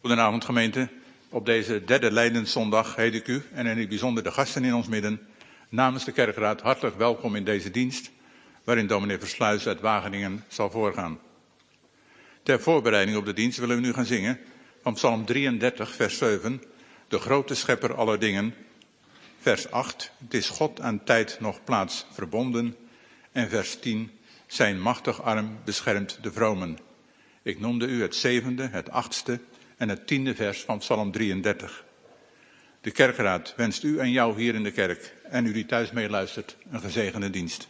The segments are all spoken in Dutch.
Goedenavond gemeente. Op deze derde Lijdenszondag heet ik u en in het bijzonder de gasten in ons midden namens de kerkraad hartelijk welkom in deze dienst, waarin dominee Versluis uit Wageningen zal voorgaan. Ter voorbereiding op de dienst willen we nu gaan zingen van Psalm 33, vers 7, de grote schepper aller dingen. Vers 8, het is God aan tijd nog plaats verbonden. En vers 10, zijn machtig arm beschermt de vromen. Ik noemde u het 7e, het 8e en het 10e vers van Psalm 33. De kerkraad wenst u en jou hier in de kerk en u die thuis meeluistert een gezegende dienst.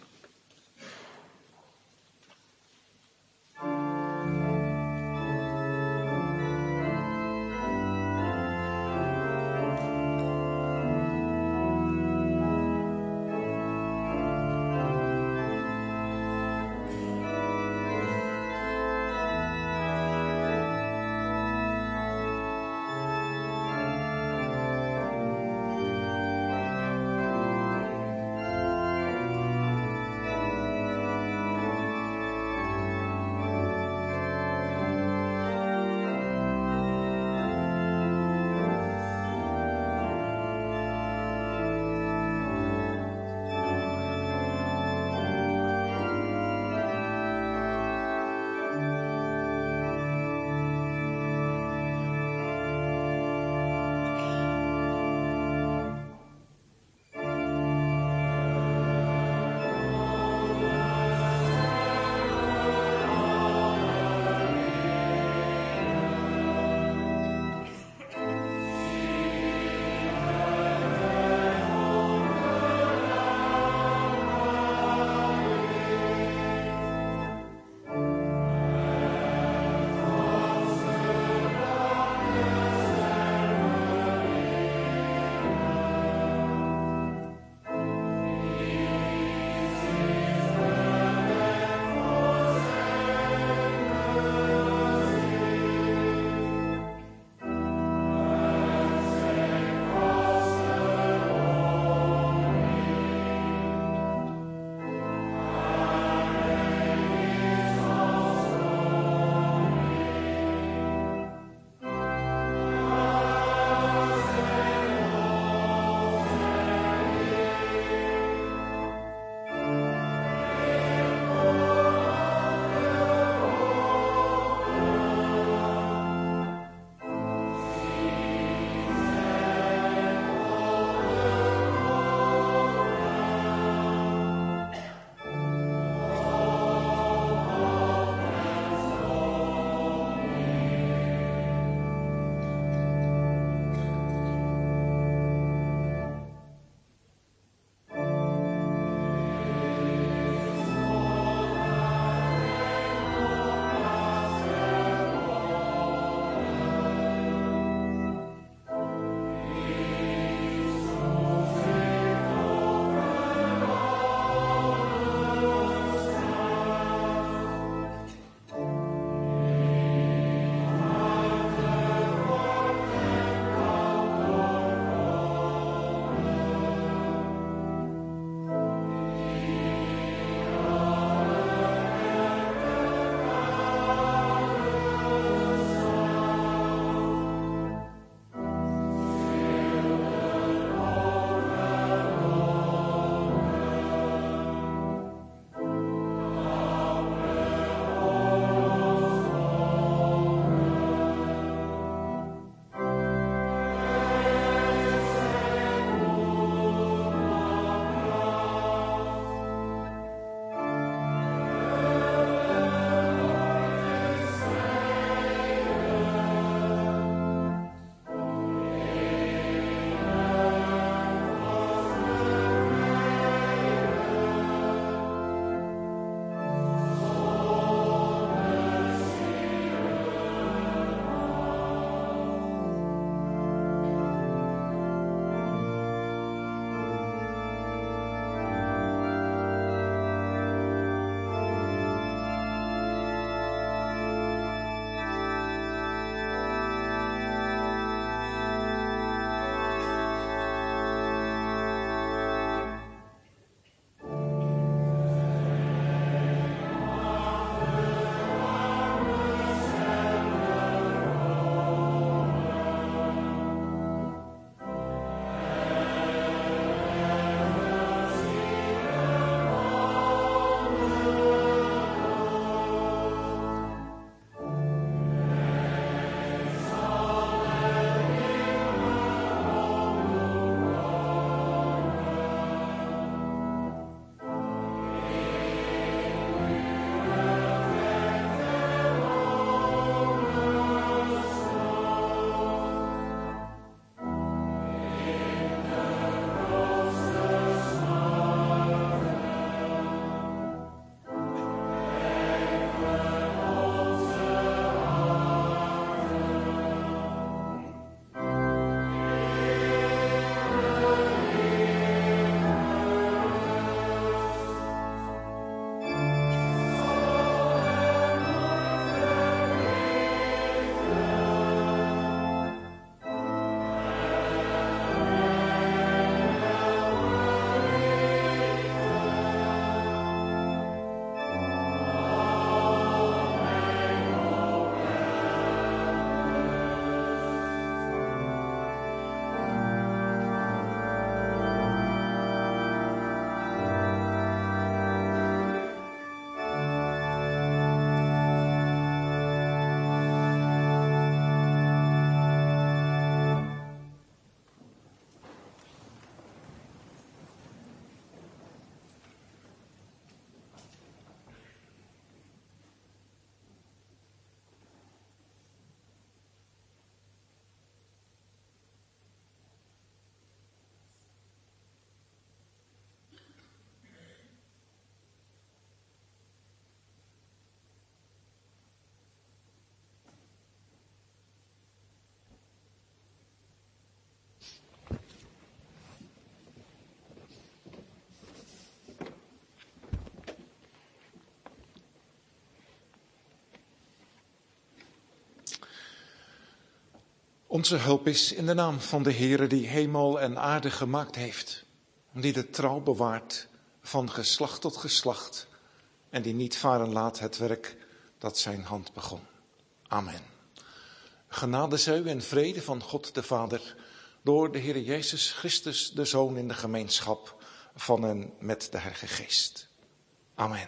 Onze hulp is in de naam van de Heere die hemel en aarde gemaakt heeft. Die de trouw bewaart van geslacht tot geslacht. En die niet varen laat het werk dat zijn hand begon. Amen. Genade zij u en vrede van God de Vader. Door de Heere Jezus Christus de Zoon in de gemeenschap van en met de Heilige Geest. Amen.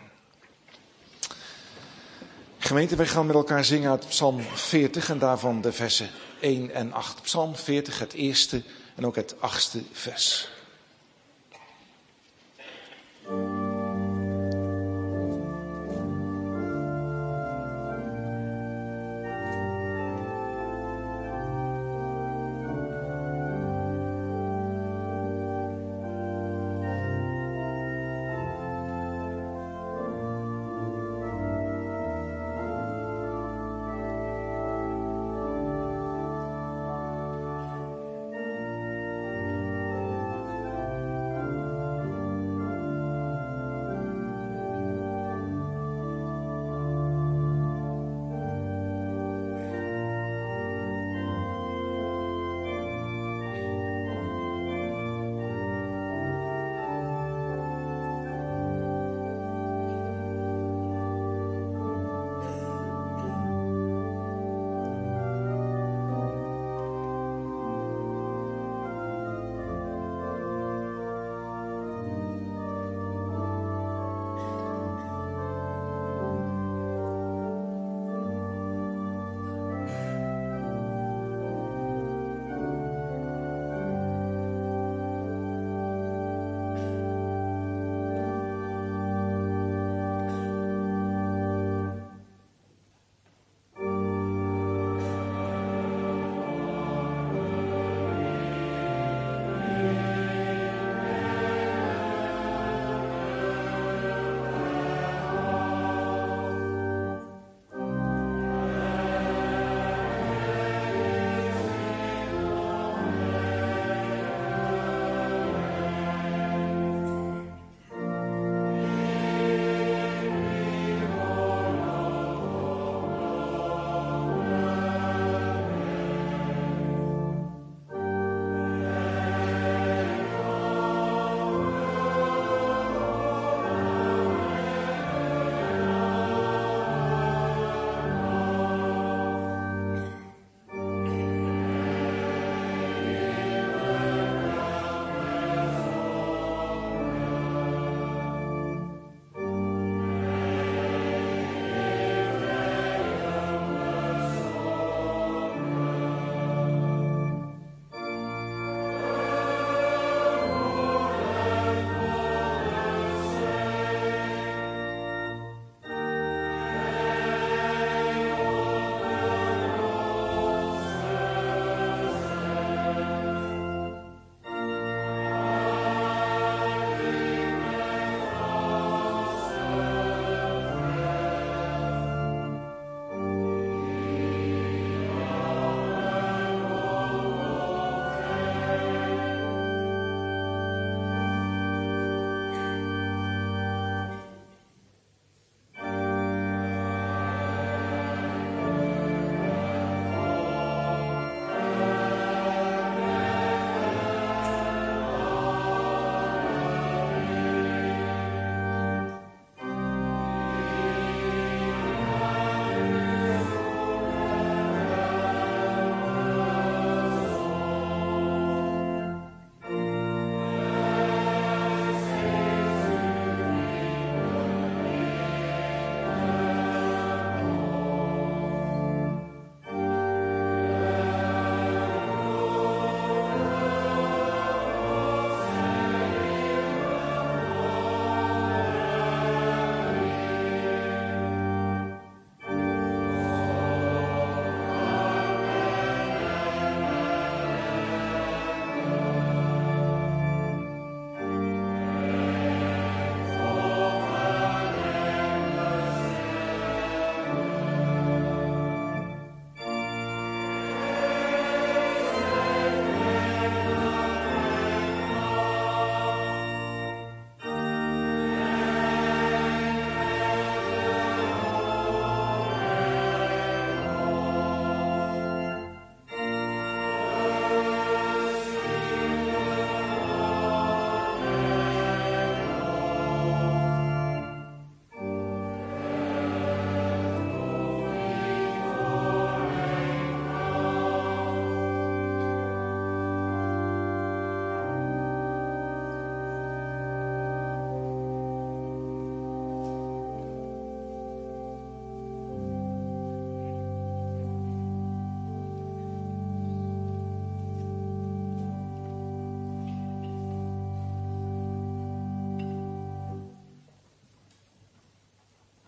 Gemeente, wij gaan met elkaar zingen uit Psalm 40 en daarvan de versen 1 en 8. Psalm 40, het eerste en ook het 8e vers.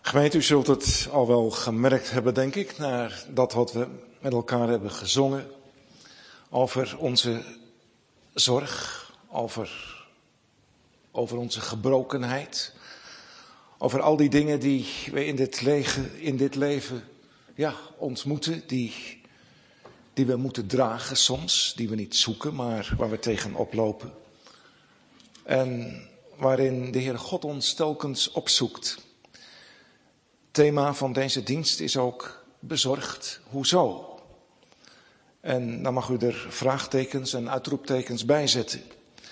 Gemeente, u zult het al wel gemerkt hebben, denk ik, naar dat wat we met elkaar hebben gezongen. Over onze zorg, over onze gebrokenheid. Over al die dingen die we in dit leven ontmoeten, die we moeten dragen soms, die we niet zoeken, maar waar we tegen oplopen. En waarin de Heer God ons telkens opzoekt. Het thema van deze dienst is ook bezorgd. Hoezo? En dan mag u er vraagtekens en uitroeptekens bij zetten.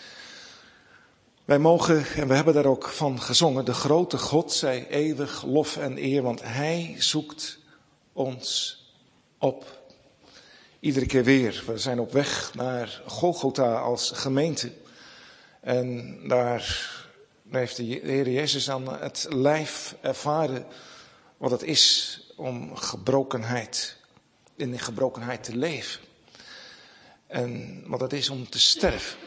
Wij mogen, en we hebben daar ook van gezongen, de grote God zij eeuwig lof en eer, want Hij zoekt ons op. Iedere keer weer. We zijn op weg naar Golgotha als gemeente. En daar heeft de Heer Jezus aan het lijf ervaren wat het is om in de gebrokenheid te leven. En wat het is om te sterven.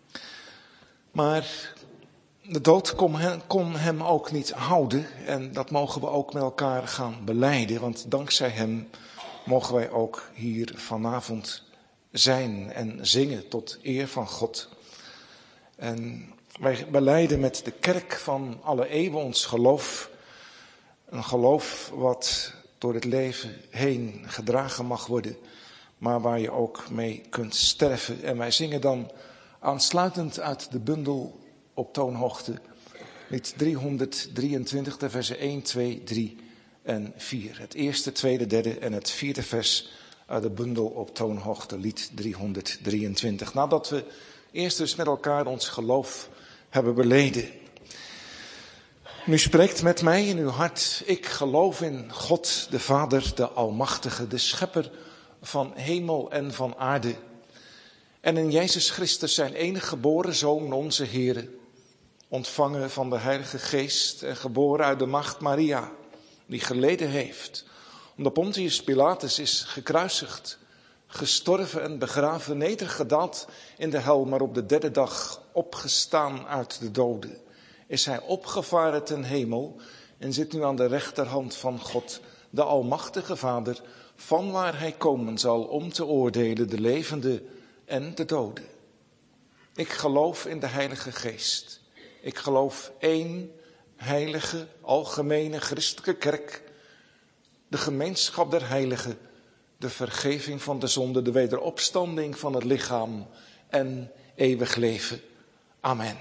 Maar de dood kon hem ook niet houden. En dat mogen we ook met elkaar gaan belijden. Want dankzij hem mogen wij ook hier vanavond zijn en zingen tot eer van God. En wij belijden met de kerk van alle eeuwen ons geloof. Een geloof wat door het leven heen gedragen mag worden. Maar waar je ook mee kunt sterven. En wij zingen dan aansluitend uit de bundel op toonhoogte. Lied 323, de versen 1, 2, 3 en 4. Het eerste, tweede, derde en het vierde vers uit de bundel op toonhoogte. Lied 323. Nadat we eerst dus met elkaar ons geloof hebben beleden. Nu spreekt met mij in uw hart. Ik geloof in God, de Vader, de Almachtige, de Schepper van hemel en van aarde. En in Jezus Christus, zijn enige geboren Zoon, onze Heere. Ontvangen van de Heilige Geest en geboren uit de maagd Maria, die geleden heeft. Omdat Pontius Pilatus is gekruisigd, gestorven en begraven, nedergedaald in de hel, maar op de derde dag opgestaan uit de doden. Is hij opgevaren ten hemel en zit nu aan de rechterhand van God, de Almachtige Vader, van waar hij komen zal om te oordelen de levenden en de doden. Ik geloof in de Heilige Geest. Ik geloof één heilige, algemene christelijke kerk, de gemeenschap der heiligen, de vergeving van de zonde, de wederopstanding van het lichaam en eeuwig leven. Amen.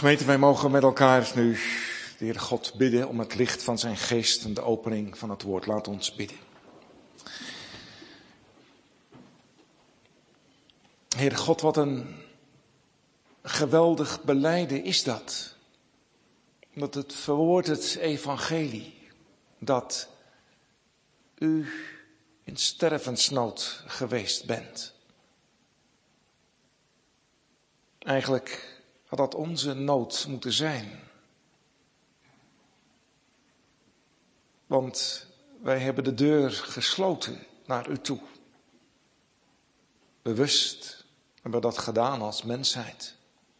Gemeente, wij mogen met elkaar nu de Heer God bidden om het licht van zijn geest en de opening van het woord. Laat ons bidden. Heer God, wat een geweldig belijden is dat. Dat het verwoordt het evangelie. Dat u in stervensnood geweest bent. Eigenlijk had dat onze nood moeten zijn. Want wij hebben de deur gesloten naar u toe. Bewust hebben we dat gedaan als mensheid.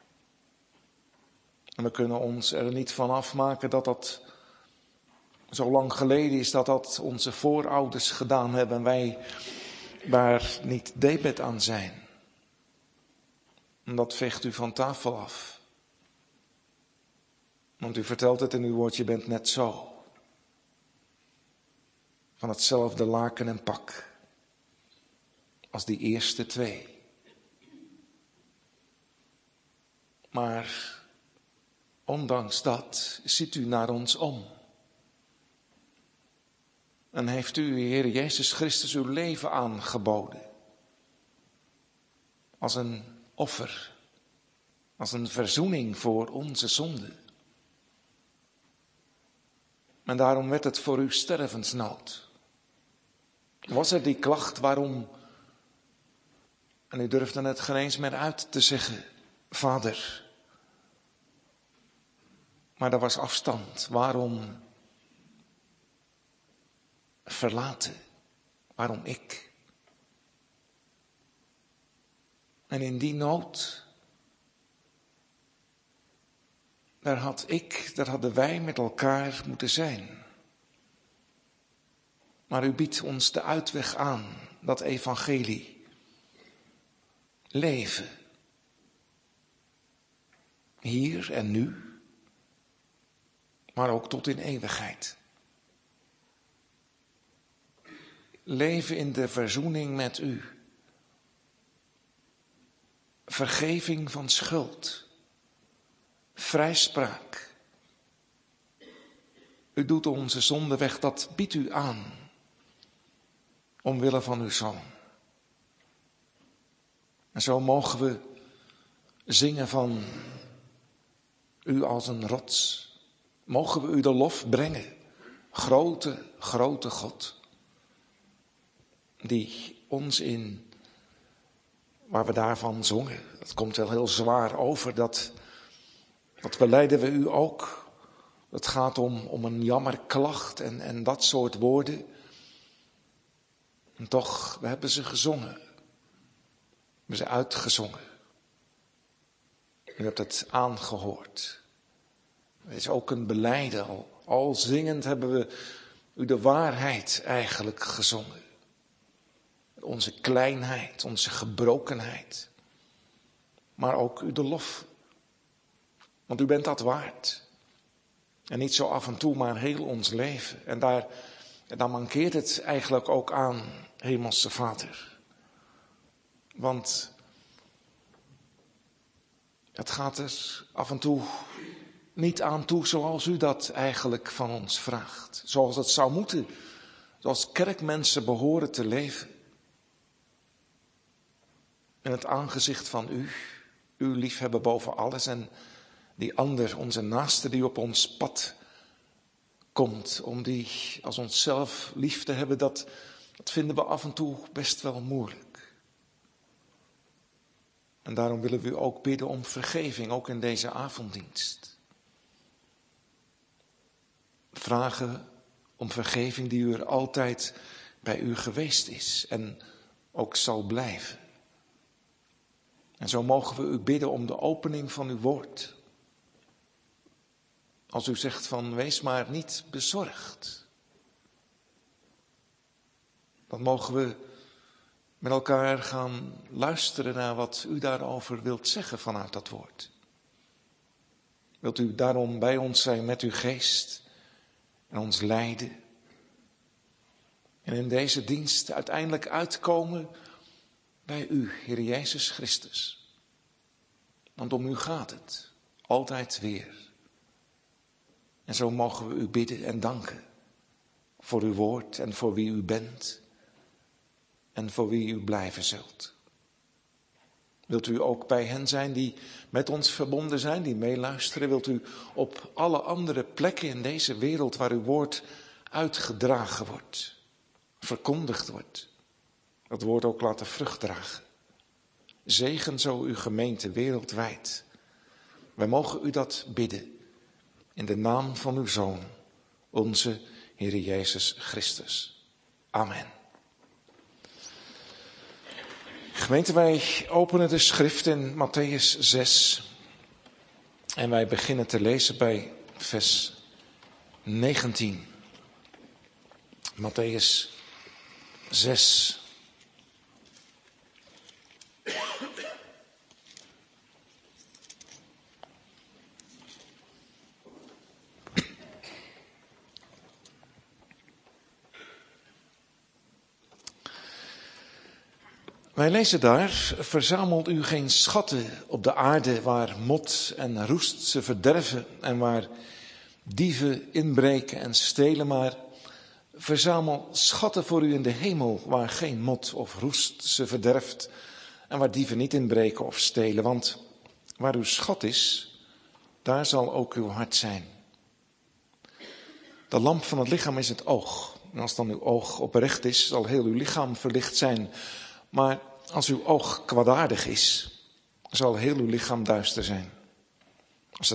En we kunnen ons er niet van afmaken dat dat zo lang geleden is dat onze voorouders gedaan hebben en wij daar niet debet aan zijn. En dat veegt u van tafel af. Want u vertelt het in uw woord, je bent net zo. Van hetzelfde laken en pak. Als die eerste twee. Maar ondanks dat ziet u naar ons om. En heeft u, Heer Jezus Christus, uw leven aangeboden. Als een offer. Als een verzoening voor onze zonde. En daarom werd het voor u stervensnood. Was er die klacht waarom, en u durfde het geen eens meer uit te zeggen, Vader. Maar er was afstand. Waarom verlaten? Waarom ik? En in die nood, daar hadden wij met elkaar moeten zijn. Maar u biedt ons de uitweg aan, dat evangelie. Leven. Hier en nu. Maar ook tot in eeuwigheid. Leven in de verzoening met u. Vergeving van schuld. Vrijspraak. U doet onze zonde weg, dat biedt u aan. Omwille van uw Zoon. En zo mogen we zingen van u als een rots. Mogen we u de lof brengen. Grote, grote God. Die ons in, waar we daarvan zongen. Dat komt wel heel zwaar over. Dat belijden we u ook. Het gaat om een jammerklacht en dat soort woorden. En toch, we hebben ze gezongen. We hebben ze uitgezongen. U hebt het aangehoord. Het is ook een belijden. Al zingend hebben we u de waarheid eigenlijk gezongen. Onze kleinheid, onze gebrokenheid. Maar ook u de lof. Want u bent dat waard. En niet zo af en toe, maar heel ons leven. En daar mankeert het eigenlijk ook aan, Hemelse Vader. Want het gaat er af en toe niet aan toe zoals u dat eigenlijk van ons vraagt. Zoals het zou moeten. Zoals kerkmensen behoren te leven. In het aangezicht van u. U liefhebben boven alles. En die ander, onze naaste die op ons pad komt. Om die als onszelf lief te hebben. Dat vinden we af en toe best wel moeilijk. En daarom willen we u ook bidden om vergeving. Ook in deze avonddienst. Vragen om vergeving die u er altijd bij u geweest is en ook zal blijven. En zo mogen we u bidden om de opening van uw woord. Als u zegt van wees maar niet bezorgd. Dan mogen we met elkaar gaan luisteren naar wat u daarover wilt zeggen vanuit dat woord. Wilt u daarom bij ons zijn met uw geest en ons leiden. En in deze dienst uiteindelijk uitkomen bij u, Heer Jezus Christus. Want om u gaat het. Altijd weer. En zo mogen we u bidden en danken voor uw woord en voor wie u bent en voor wie u blijven zult. Wilt u ook bij hen zijn die met ons verbonden zijn, die meeluisteren? Wilt u op alle andere plekken in deze wereld waar uw woord uitgedragen wordt, verkondigd wordt, dat woord ook laten vrucht dragen? Zegen zo uw gemeente wereldwijd. Wij mogen u dat bidden in de naam van uw Zoon, onze Heer Jezus Christus. Amen. Gemeente, wij openen de schrift in Mattheüs 6 en wij beginnen te lezen bij vers 19. Mattheüs 6. Wij lezen daar: verzamelt u geen schatten op de aarde waar mot en roest ze verderven en waar dieven inbreken en stelen, maar verzamel schatten voor u in de hemel waar geen mot of roest ze verderft en waar dieven niet inbreken of stelen. Want waar uw schat is, daar zal ook uw hart zijn. De lamp van het lichaam is het oog. En als dan uw oog oprecht is, zal heel uw lichaam verlicht zijn. Maar als uw oog kwaadaardig is, zal heel uw lichaam duister zijn. Als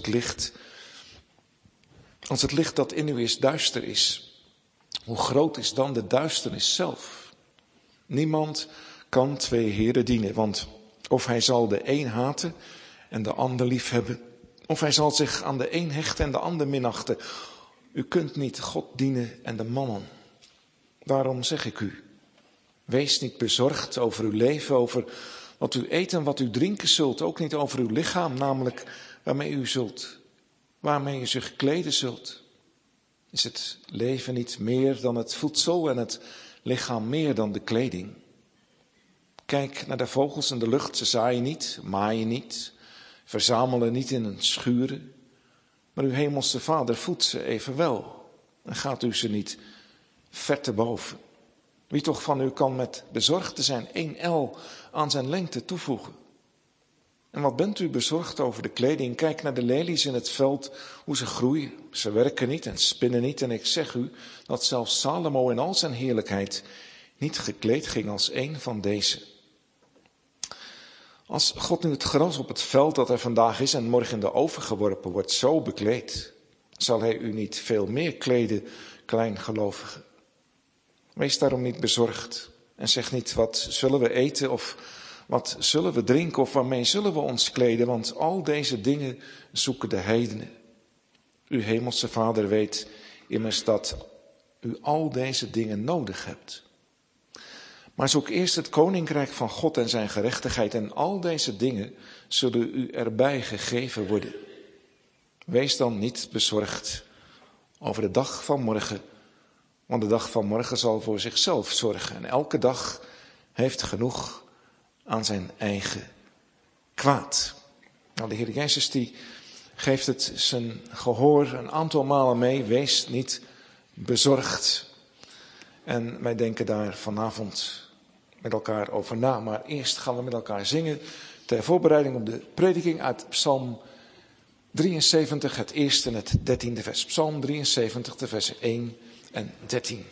het licht dat in u is duister is, hoe groot is dan de duisternis zelf? Niemand kan twee heren dienen, want of hij zal de een haten en de ander lief hebben, of hij zal zich aan de een hechten en de ander minachten. U kunt niet God dienen en de mammon. Daarom zeg ik u, wees niet bezorgd over uw leven, over wat u eten en wat u drinken zult. Ook niet over uw lichaam, namelijk waarmee u zich kleden zult. Is het leven niet meer dan het voedsel en het lichaam meer dan de kleding? Kijk naar de vogels in de lucht, ze zaaien niet, maaien niet, verzamelen niet in een schuren. Maar uw hemelse Vader voedt ze evenwel en gaat u ze niet ver te boven. Wie toch van u kan met bezorgd te zijn 1 el aan zijn lengte toevoegen? En wat bent u bezorgd over de kleding? Kijk naar de lelies in het veld, hoe ze groeien. Ze werken niet en spinnen niet. En ik zeg u dat zelfs Salomo in al zijn heerlijkheid niet gekleed ging als een van deze. Als God nu het gras op het veld dat er vandaag is en morgen in de oven geworpen wordt zo bekleedt, zal hij u niet veel meer kleden, kleingelovigen. Wees daarom niet bezorgd en zeg niet: wat zullen we eten of wat zullen we drinken of waarmee zullen we ons kleden? Want al deze dingen zoeken de heidenen. Uw hemelse Vader weet immers dat u al deze dingen nodig hebt. Maar zoek eerst het koninkrijk van God en zijn gerechtigheid en al deze dingen zullen u erbij gegeven worden. Wees dan niet bezorgd over de dag van morgen, want de dag van morgen zal voor zichzelf zorgen. En elke dag heeft genoeg aan zijn eigen kwaad. Nou, de Heer Jezus die geeft het zijn gehoor een aantal malen mee. Wees niet bezorgd. En wij denken daar vanavond met elkaar over na. Maar eerst gaan we met elkaar zingen ter voorbereiding op de prediking uit Psalm 73, het eerste en het 13e vers. Psalm 73, de versen 1 en 13.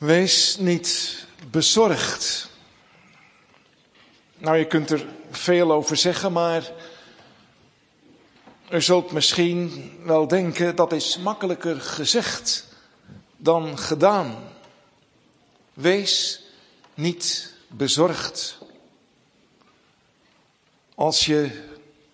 Wees niet bezorgd. Nou, je kunt er veel over zeggen, maar u zult misschien wel denken dat is makkelijker gezegd dan gedaan. Wees niet bezorgd. Als je,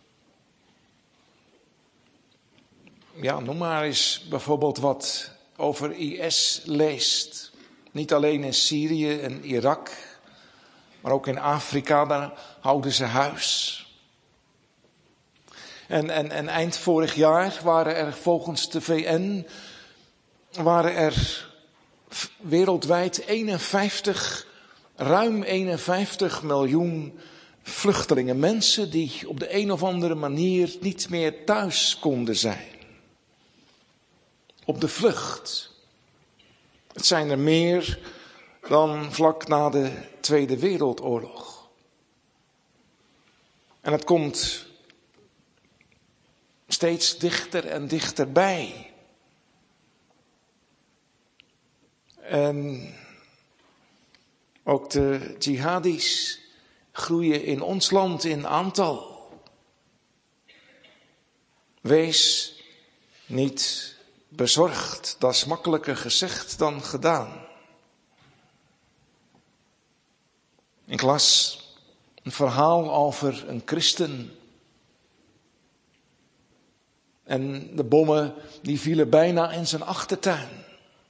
noem maar eens bijvoorbeeld wat over IS leest. Niet alleen in Syrië en Irak, maar ook in Afrika, daar houden ze huis. En eind vorig jaar waren er volgens de VN wereldwijd ruim 51 miljoen vluchtelingen. Mensen die op de een of andere manier niet meer thuis konden zijn. Op de vlucht. Het zijn er meer dan vlak na de Tweede Wereldoorlog. En het komt steeds dichter en dichterbij. En ook de jihadis groeien in ons land in aantal. Wees niet bezorgd, dat is makkelijker gezegd dan gedaan. Ik las een verhaal over een christen. En de bommen die vielen bijna in zijn achtertuin.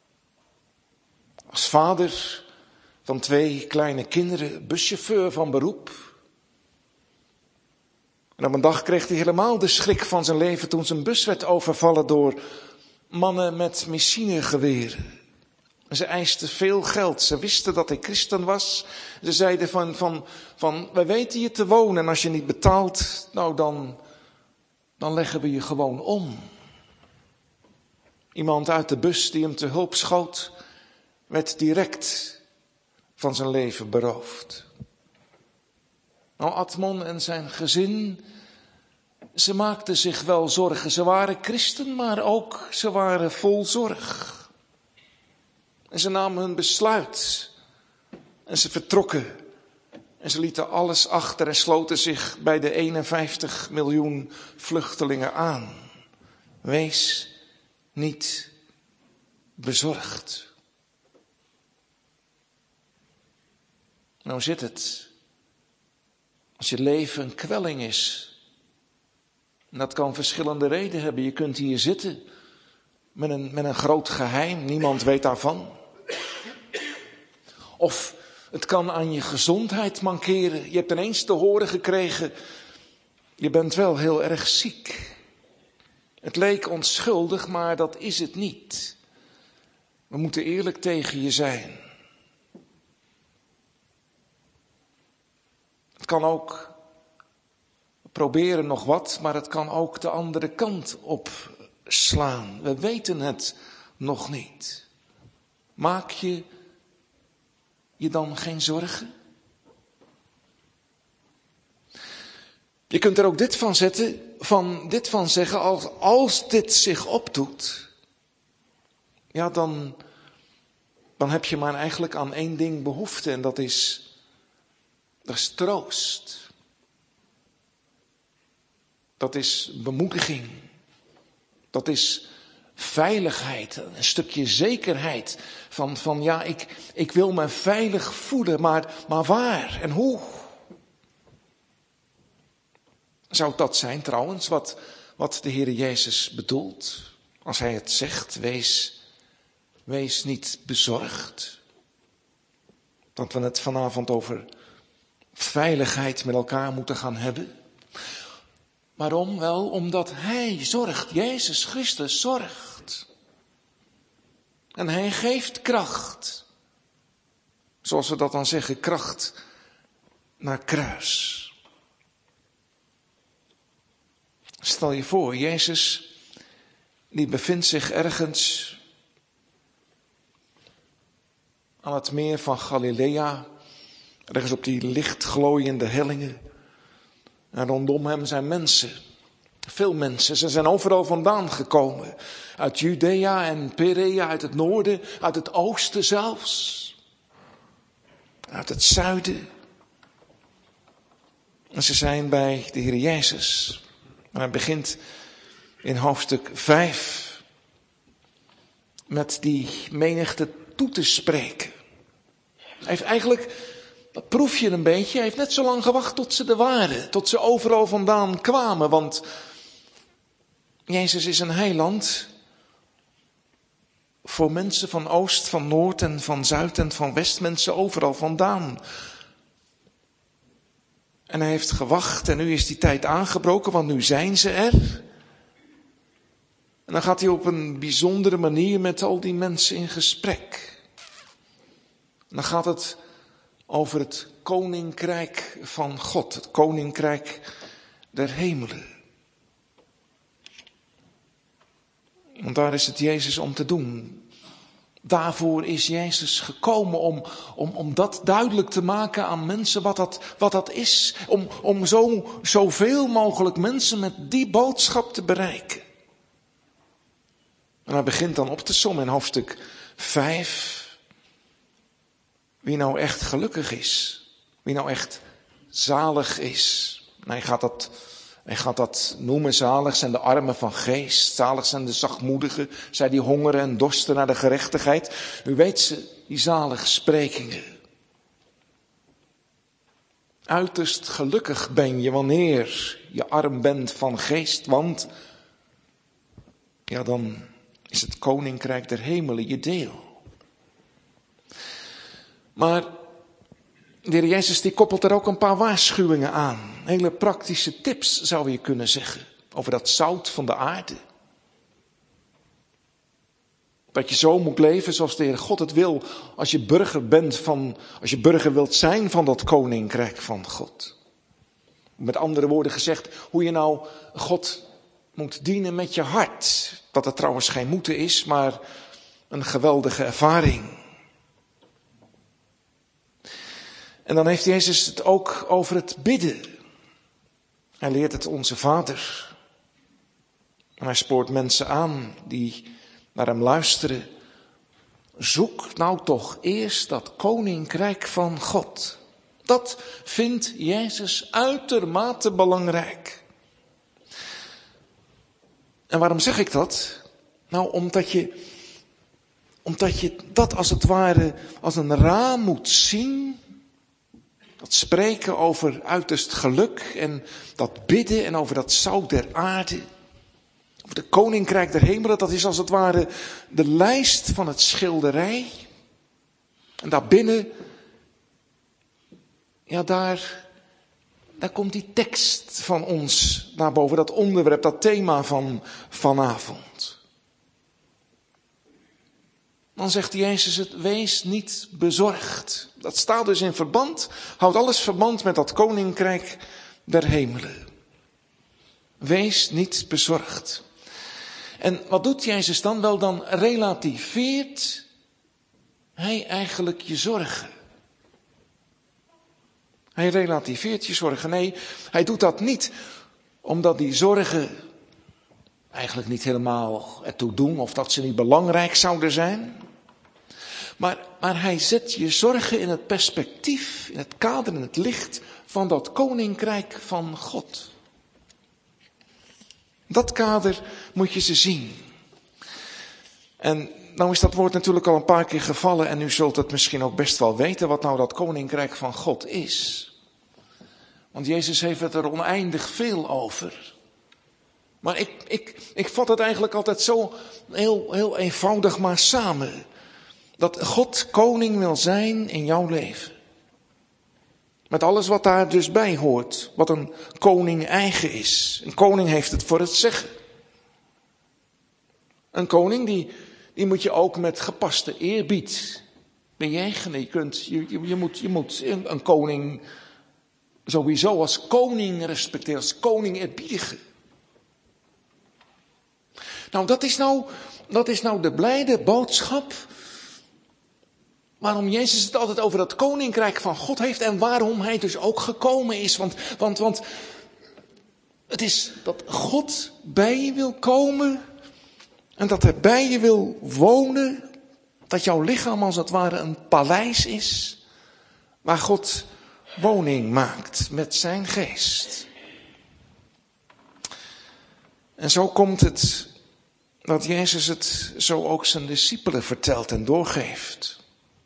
Als vader van 2 kleine kinderen, buschauffeur van beroep. En op een dag kreeg hij helemaal de schrik van zijn leven toen zijn bus werd overvallen door mannen met machinegeweren. En ze eisten veel geld. Ze wisten dat hij christen was. Ze zeiden van wij weten hier te wonen en als je niet betaalt, nou dan leggen we je gewoon om. Iemand uit de bus die hem te hulp schoot, werd direct van zijn leven beroofd. Nou, Admon en zijn gezin, ze maakten zich wel zorgen. Ze waren christen, maar ook ze waren vol zorg. En ze namen hun besluit. En ze vertrokken. En ze lieten alles achter en sloten zich bij de 51 miljoen vluchtelingen aan. Wees niet bezorgd. Nou zit het. Als je leven een kwelling is. En dat kan verschillende redenen hebben. Je kunt hier zitten met een groot geheim. Niemand weet daarvan. Of het kan aan je gezondheid mankeren. Je hebt ineens te horen gekregen. Je bent wel heel erg ziek. Het leek onschuldig, maar dat is het niet. We moeten eerlijk tegen je zijn. Het kan ook proberen nog wat, maar het kan ook de andere kant opslaan. We weten het nog niet. Maak je dan geen zorgen? Je kunt er ook dit van zeggen, als dit zich opdoet, ja dan heb je maar eigenlijk aan 1 ding behoefte en dat is troost. Dat is bemoediging. Dat is veiligheid, een stukje zekerheid van ik wil me veilig voelen, maar waar en hoe? Zou dat zijn trouwens wat de Heere Jezus bedoelt als hij het zegt, wees niet bezorgd? Dat we het vanavond over veiligheid met elkaar moeten gaan hebben. Waarom? Wel, omdat hij zorgt. Jezus Christus zorgt. En hij geeft kracht. Zoals we dat dan zeggen, kracht naar kruis. Stel je voor, Jezus, die bevindt zich ergens aan het meer van Galilea. Ergens op die lichtglooiende hellingen. En rondom hem zijn mensen. Veel mensen, ze zijn overal vandaan gekomen. Uit Judea en Perea, uit het noorden, uit het oosten zelfs. Uit het zuiden. En ze zijn bij de Heer Jezus. En hij begint in hoofdstuk 5 met die menigte toe te spreken. Hij heeft eigenlijk, dat proef je een beetje, hij heeft net zo lang gewacht tot ze er waren. Tot ze overal vandaan kwamen, want Jezus is een heiland voor mensen van oost, van noord en van zuid en van west, mensen overal vandaan. En hij heeft gewacht en nu is die tijd aangebroken, want nu zijn ze er. En dan gaat hij op een bijzondere manier met al die mensen in gesprek. En dan gaat het over het koninkrijk van God, het koninkrijk der hemelen. Want daar is het Jezus om te doen. Daarvoor is Jezus gekomen om dat duidelijk te maken aan mensen wat dat is. Om zoveel mogelijk mensen met die boodschap te bereiken. En hij begint dan op te sommen in hoofdstuk 5. Wie nou echt gelukkig is. Wie nou echt zalig is. En hij gaat dat noemen, zalig zijn de armen van geest, zalig zijn de zachtmoedigen, zij die hongeren en dorsten naar de gerechtigheid. U weet ze, die zalig sprekingen. Uiterst gelukkig ben je wanneer je arm bent van geest, want ja, dan is het koninkrijk der hemelen je deel. Maar de Heer Jezus die koppelt er ook een paar waarschuwingen aan. Hele praktische tips zou je kunnen zeggen. Over dat zout van de aarde. Dat je zo moet leven zoals de Heer God het wil. Als je burger wilt zijn van dat koninkrijk van God. Met andere woorden gezegd, hoe je nou God moet dienen met je hart. Dat het trouwens geen moeten is, maar een geweldige ervaring. En dan heeft Jezus het ook over het bidden. Hij leert het onze Vader. En hij spoort mensen aan die naar hem luisteren. Zoek nou toch eerst dat koninkrijk van God. Dat vindt Jezus uitermate belangrijk. En waarom zeg ik dat? Nou, omdat je dat als het ware als een raam moet zien. Dat spreken over uiterst geluk en dat bidden en over dat zout der aarde. Over de koninkrijk der hemelen, dat is als het ware de lijst van het schilderij. En daarbinnen, ja daar komt die tekst van ons naar boven, dat onderwerp, dat thema van vanavond. Dan zegt Jezus het, wees niet bezorgd. Dat staat dus in verband, houdt alles verband met dat koninkrijk der hemelen. Wees niet bezorgd. En wat doet Jezus dan? Wel, dan relativeert hij eigenlijk je zorgen. Hij relativeert je zorgen. Nee, hij doet dat niet omdat die zorgen eigenlijk niet helemaal ertoe doen of dat ze niet belangrijk zouden zijn. Maar hij zet je zorgen in het perspectief, in het kader, in het licht van dat koninkrijk van God. Dat kader moet je ze zien. En nou is dat woord natuurlijk al een paar keer gevallen en u zult het misschien ook best wel weten wat nou dat koninkrijk van God is. Want Jezus heeft het er oneindig veel over. Maar ik vat het eigenlijk altijd zo heel eenvoudig maar samen. Dat God koning wil zijn in jouw leven. Met alles wat daar dus bij hoort. Wat een koning eigen is. Een koning heeft het voor het zeggen. Een koning die moet je ook met gepaste eerbied bejegenen. Je moet een koning sowieso als koning respecteren. Als koning eerbiedigen. Nou, dat is nou de blijde boodschap. Waarom Jezus het altijd over dat koninkrijk van God heeft en waarom hij dus ook gekomen is. Want Het is dat God bij je wil komen en dat hij bij je wil wonen. Dat jouw lichaam als het ware een paleis is waar God woning maakt met zijn geest. En zo komt het dat Jezus het zo ook zijn discipelen vertelt en doorgeeft.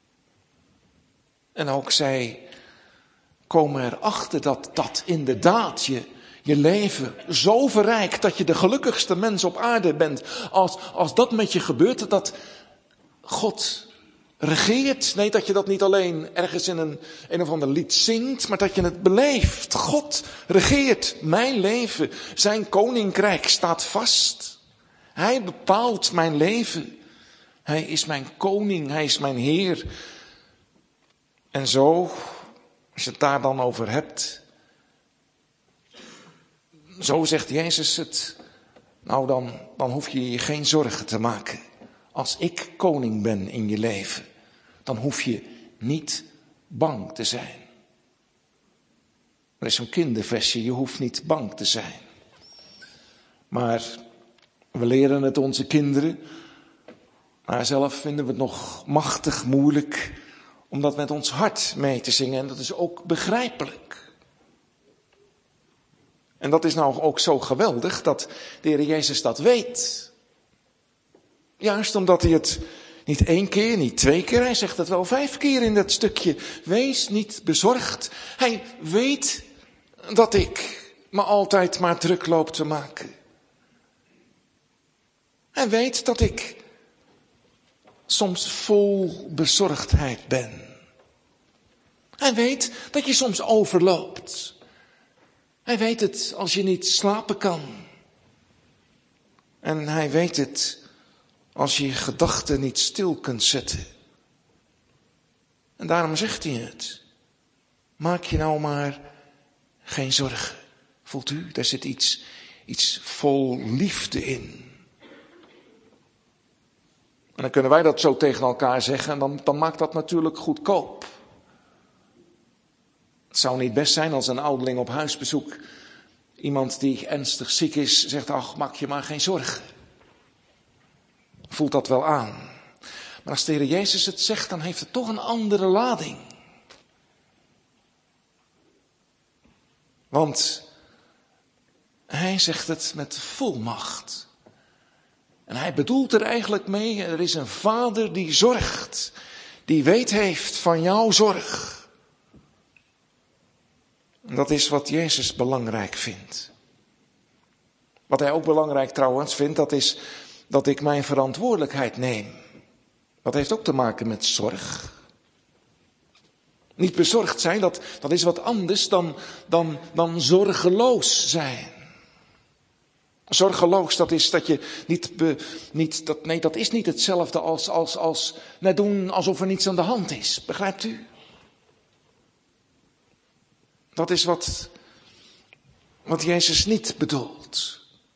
En ook zij komen erachter dat inderdaad je leven zo verrijkt, dat je de gelukkigste mens op aarde bent. Als dat met je gebeurt, dat God regeert. Nee, dat je dat niet alleen ergens in een of ander lied zingt, maar dat je het beleeft. God regeert mijn leven. Zijn koninkrijk staat vast. Hij bepaalt mijn leven. Hij is mijn koning, hij is mijn Heer. En zo, als je het daar dan over hebt, zo zegt Jezus het, nou dan hoef je je geen zorgen te maken. Als ik koning ben in je leven, dan hoef je niet bang te zijn. Er is zo'n kinderversje, je hoeft niet bang te zijn. Maar we leren het onze kinderen, maar zelf vinden we het nog machtig moeilijk om dat met ons hart mee te zingen. En dat is ook begrijpelijk. En dat is nou ook zo geweldig dat de Heer Jezus dat weet. Juist omdat hij het niet 1 keer, niet 2 keer, hij zegt het wel 5 keer in dat stukje. Wees niet bezorgd. Hij weet dat ik me altijd maar druk loop te maken. Hij weet dat ik soms vol bezorgdheid ben. Hij weet dat je soms overloopt. Hij weet het als je niet slapen kan. En hij weet het als je je gedachten niet stil kunt zetten. En daarom zegt hij het. Maak je nou maar geen zorgen. Voelt u, daar zit iets vol liefde in. En dan kunnen wij dat zo tegen elkaar zeggen en dan maakt dat natuurlijk goedkoop. Het zou niet best zijn als een ouderling op huisbezoek, iemand die ernstig ziek is, zegt, ach, maak je maar geen zorgen. Voelt dat wel aan. Maar als de Heer Jezus het zegt, dan heeft het toch een andere lading. Want hij zegt het met volmacht. En hij bedoelt er eigenlijk mee, er is een vader die zorgt, die weet heeft van jouw zorg. En dat is wat Jezus belangrijk vindt. Wat hij ook belangrijk trouwens vindt, dat is dat ik mijn verantwoordelijkheid neem. Dat heeft ook te maken met zorg. Niet bezorgd zijn, dat is wat anders dan zorgeloos zijn. Zorgeloos, dat is dat je dat is niet hetzelfde als net doen alsof er niets aan de hand is. Begrijpt u? Dat is wat Jezus niet bedoelt.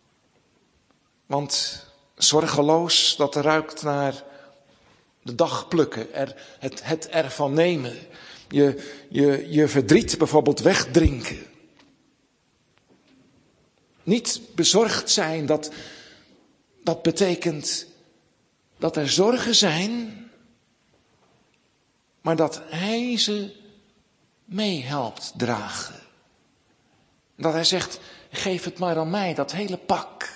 Want zorgeloos, dat ruikt naar de dag plukken, het ervan nemen. Je verdriet bijvoorbeeld wegdrinken. Niet bezorgd zijn, dat betekent dat er zorgen zijn, maar dat hij ze mee helpt dragen. Dat hij zegt, geef het maar aan mij, dat hele pak.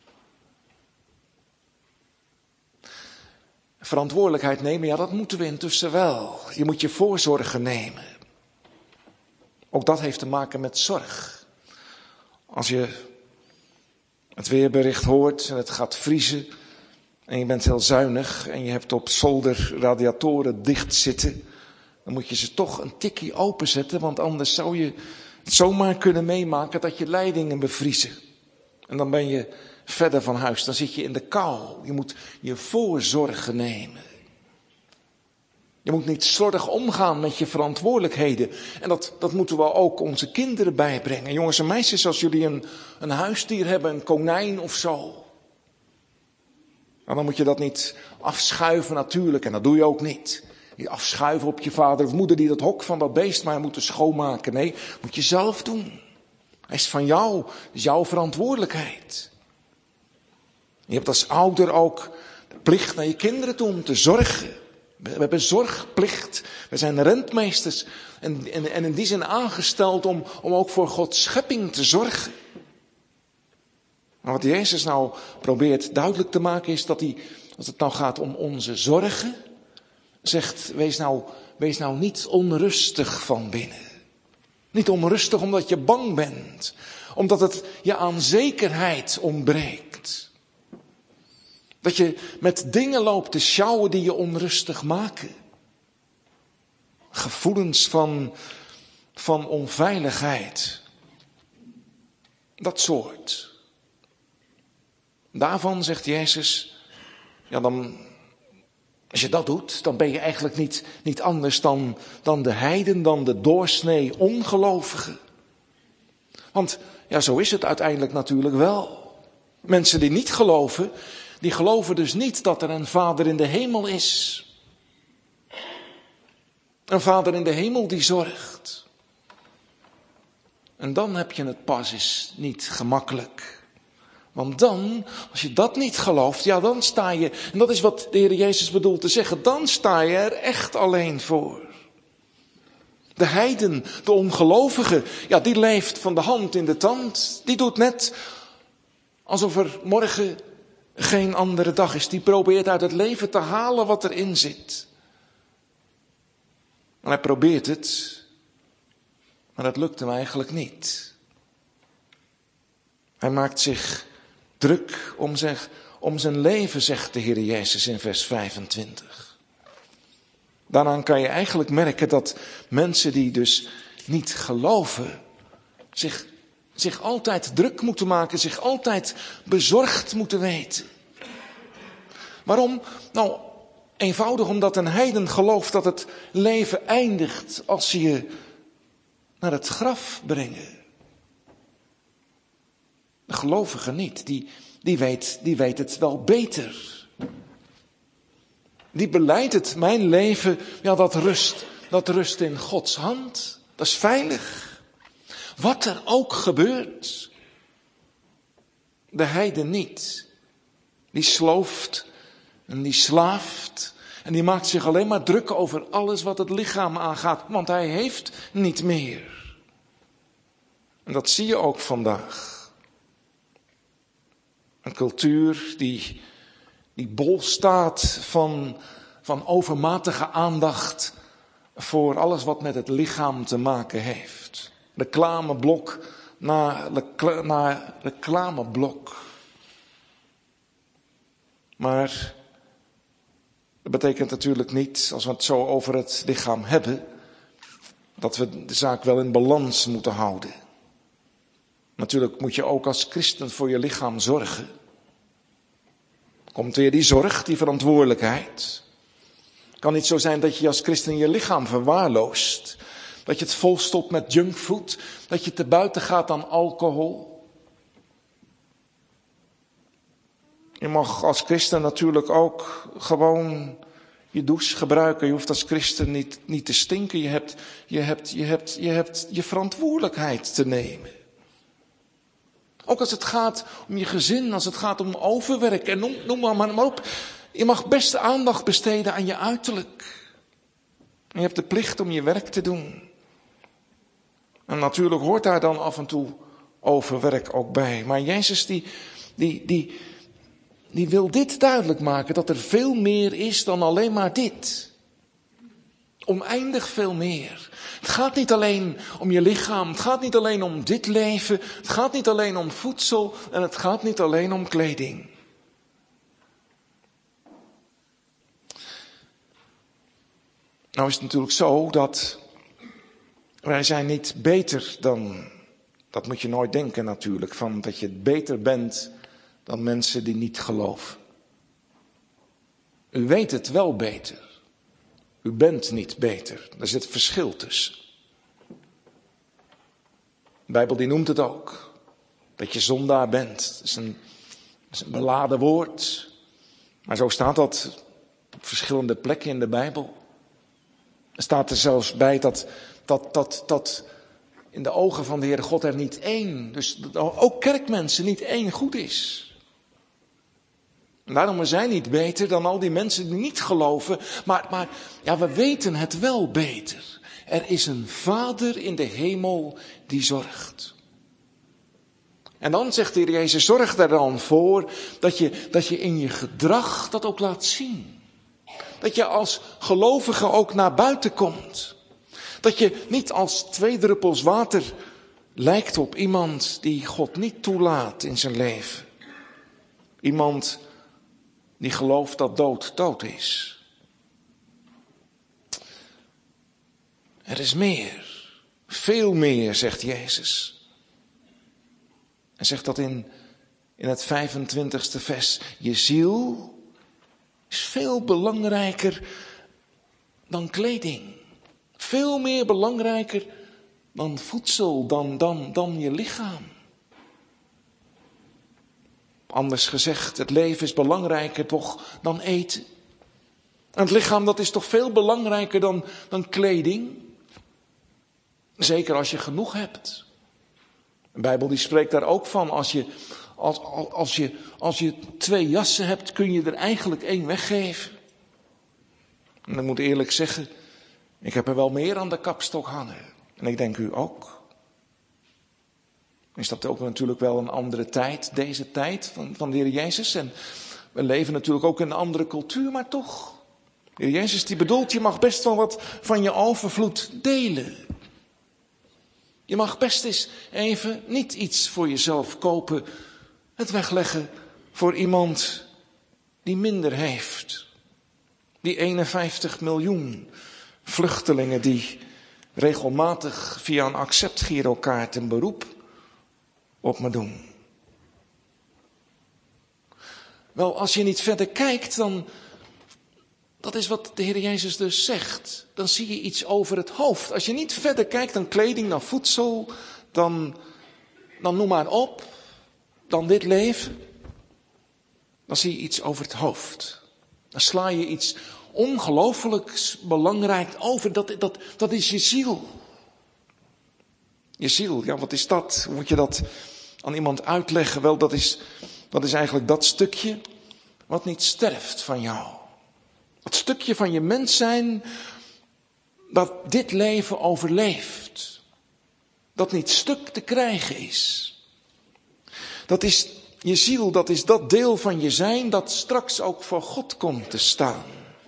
Verantwoordelijkheid nemen, ja, dat moeten we intussen wel. Je moet je voorzorgen nemen. Ook dat heeft te maken met zorg. Als je het weerbericht hoort en het gaat vriezen en je bent heel zuinig en je hebt op zolder radiatoren dicht zitten, dan moet je ze toch een tikkie openzetten, want anders zou je het zomaar kunnen meemaken dat je leidingen bevriezen. En dan ben je verder van huis, dan zit je in de kou. Je moet je voorzorgen nemen. Je moet niet slordig omgaan met je verantwoordelijkheden. En dat moeten we ook onze kinderen bijbrengen. Jongens en meisjes, als jullie een huisdier hebben, een konijn of zo. Dan moet je dat niet afschuiven natuurlijk, en dat doe je ook niet. Niet afschuiven op je vader of moeder die dat hok van dat beest maar moeten schoonmaken. Nee, moet je zelf doen. Hij is van jou, dat is jouw verantwoordelijkheid. Je hebt als ouder ook de plicht naar je kinderen toe om te zorgen. We hebben zorgplicht. We zijn rentmeesters en in die zin aangesteld om ook voor Gods schepping te zorgen. Maar wat Jezus nou probeert duidelijk te maken is dat hij, als het nou gaat om onze zorgen, zegt, wees nou niet onrustig van binnen. Niet onrustig omdat je bang bent. Omdat het je aan zekerheid ontbreekt. Dat je met dingen loopt te sjouwen die je onrustig maken. Gevoelens van onveiligheid. Dat soort. Daarvan zegt Jezus, ja dan, als je dat doet, dan ben je eigenlijk niet anders dan de heiden, dan de doorsnee ongelovigen. Want ja, zo is het uiteindelijk natuurlijk wel. Mensen die niet geloven, die geloven dus niet dat er een Vader in de hemel is. Een Vader in de hemel die zorgt. En dan heb je het pas eens niet gemakkelijk. Want dan, als je dat niet gelooft, ja dan sta je, en dat is wat de Heer Jezus bedoelt te zeggen, dan sta je er echt alleen voor. De heiden, de ongelovige, ja die leeft van de hand in de tand. Die doet net alsof er morgen geen andere dag is. Die probeert uit het leven te halen wat erin zit. En hij probeert het, maar dat lukt hem eigenlijk niet. Hij maakt zich druk om zijn leven, zegt de Heer Jezus in vers 25. Daaraan kan je eigenlijk merken dat mensen die dus niet geloven, zich altijd druk moeten maken, zich altijd bezorgd moeten weten. Waarom? Nou, eenvoudig omdat een heiden gelooft dat het leven eindigt als ze je naar het graf brengen. De gelovige niet, die weet het wel beter. Die belijdt het, mijn leven, ja dat rust in Gods hand. Dat is veilig. Wat er ook gebeurt. De heiden niet. Die slooft en die slaaft. En die maakt zich alleen maar druk over alles wat het lichaam aangaat. Want hij heeft niet meer. En dat zie je ook vandaag. Een cultuur die bol staat van overmatige aandacht voor alles wat met het lichaam te maken heeft. Reclameblok na reclameblok. Maar dat betekent natuurlijk niet, als we het zo over het lichaam hebben, dat we de zaak wel in balans moeten houden. Natuurlijk moet je ook als christen voor je lichaam zorgen. Komt weer die zorg, die verantwoordelijkheid. Het kan niet zo zijn dat je als christen je lichaam verwaarloost. Dat je het volstopt met junkfood. Dat je te buiten gaat aan alcohol. Je mag als christen natuurlijk ook gewoon je douche gebruiken. Je hoeft als christen niet te stinken. Je hebt je verantwoordelijkheid te nemen. Ook als het gaat om je gezin, als het gaat om overwerk en noem maar op. Je mag best aandacht besteden aan je uiterlijk. En je hebt de plicht om je werk te doen. En natuurlijk hoort daar dan af en toe overwerk ook bij. Maar Jezus die wil dit duidelijk maken, dat er veel meer is dan alleen maar dit. Oneindig veel meer. Het gaat niet alleen om je lichaam, het gaat niet alleen om dit leven, het gaat niet alleen om voedsel en het gaat niet alleen om kleding. Nou is het natuurlijk zo dat wij zijn niet beter dan, dat moet je nooit denken natuurlijk, van dat je beter bent dan mensen die niet geloven. U weet het wel beter. U bent niet beter. Daar zit verschil tussen. De Bijbel die noemt het ook. Dat je zondaar bent. Dat is een beladen woord. Maar zo staat dat op verschillende plekken in de Bijbel. Er staat er zelfs bij dat in de ogen van de Heere God er niet één, dus ook kerkmensen, niet één goed is. En daarom zijn we niet beter dan al die mensen die niet geloven, maar ja, we weten het wel beter. Er is een Vader in de hemel die zorgt. En dan zegt de Heer Jezus, zorg er dan voor dat je in je gedrag dat ook laat zien. Dat je als gelovige ook naar buiten komt. Dat je niet als 2 druppels water lijkt op iemand die God niet toelaat in zijn leven. Iemand die gelooft dat dood dood is. Er is meer, veel meer, zegt Jezus. En zegt dat in het 25e vers. Je ziel is veel belangrijker dan kleding. Veel meer belangrijker dan voedsel, dan je lichaam. Anders gezegd, het leven is belangrijker toch dan eten. En het lichaam, dat is toch veel belangrijker dan kleding. Zeker als je genoeg hebt. De Bijbel die spreekt daar ook van. Als je 2 jassen hebt, kun je er eigenlijk 1 weggeven. En ik moet eerlijk zeggen, ik heb er wel meer aan de kapstok hangen. En ik denk u ook. Is dat ook natuurlijk wel een andere tijd, deze tijd van de Heer Jezus. En we leven natuurlijk ook in een andere cultuur, maar toch. De Heer Jezus die bedoelt, je mag best wel wat van je overvloed delen. Je mag best eens even niet iets voor jezelf kopen. Het wegleggen voor iemand die minder heeft. Die 51 miljoen vluchtelingen die regelmatig via een acceptgirokaart een beroep op me doen. Wel, als je niet verder kijkt, dan, dat is wat de Heer Jezus dus zegt, dan zie je iets over het hoofd. Als je niet verder kijkt dan kleding, dan voedsel, dan noem maar op, dan dit leven, dan zie je iets over het hoofd. Dan sla je iets ongelooflijks belangrijk over, dat is je ziel. Je ziel, ja, wat is dat? Hoe moet je dat aan iemand uitleggen? Wel, dat is eigenlijk dat stukje wat niet sterft van jou. Dat stukje van je mens zijn dat dit leven overleeft. Dat niet stuk te krijgen is. Dat is je ziel, dat is dat deel van je zijn dat straks ook voor God komt te staan.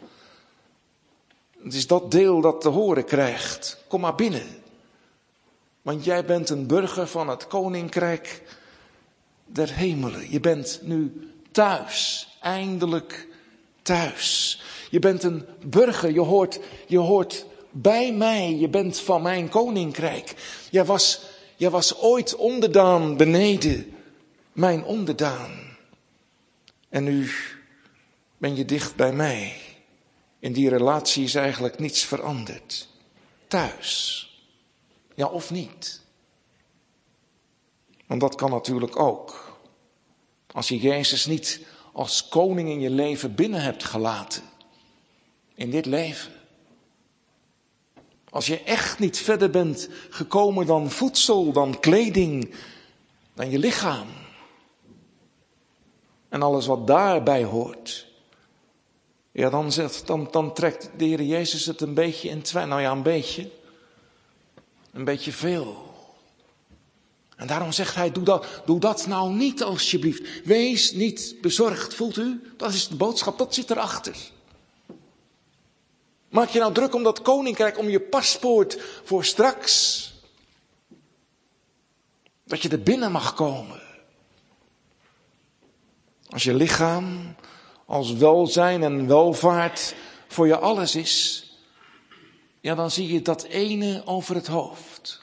Het is dat deel dat te horen krijgt. Kom maar binnen. Want jij bent een burger van het koninkrijk der hemelen. Je bent nu thuis, eindelijk thuis. Je bent een burger, je hoort bij mij, je bent van mijn koninkrijk. Jij was ooit onderdaan beneden, mijn onderdaan. En nu ben je dicht bij mij. In die relatie is eigenlijk niets veranderd. Thuis. Ja, of niet? Want dat kan natuurlijk ook. Als je Jezus niet als koning in je leven binnen hebt gelaten. In dit leven. Als je echt niet verder bent gekomen dan voedsel, dan kleding, dan je lichaam. En alles wat daarbij hoort. Ja, dan trekt de Heer Jezus het een beetje in twijfel. Nou ja, een beetje veel. En daarom zegt hij, doe dat nou niet alsjeblieft. Wees niet bezorgd, voelt u? Dat is de boodschap, dat zit erachter. Maak je nou druk om dat koninkrijk, om je paspoort voor straks. Dat je er binnen mag komen. Als je lichaam, als welzijn en welvaart voor je alles is, ja, dan zie je dat ene over het hoofd.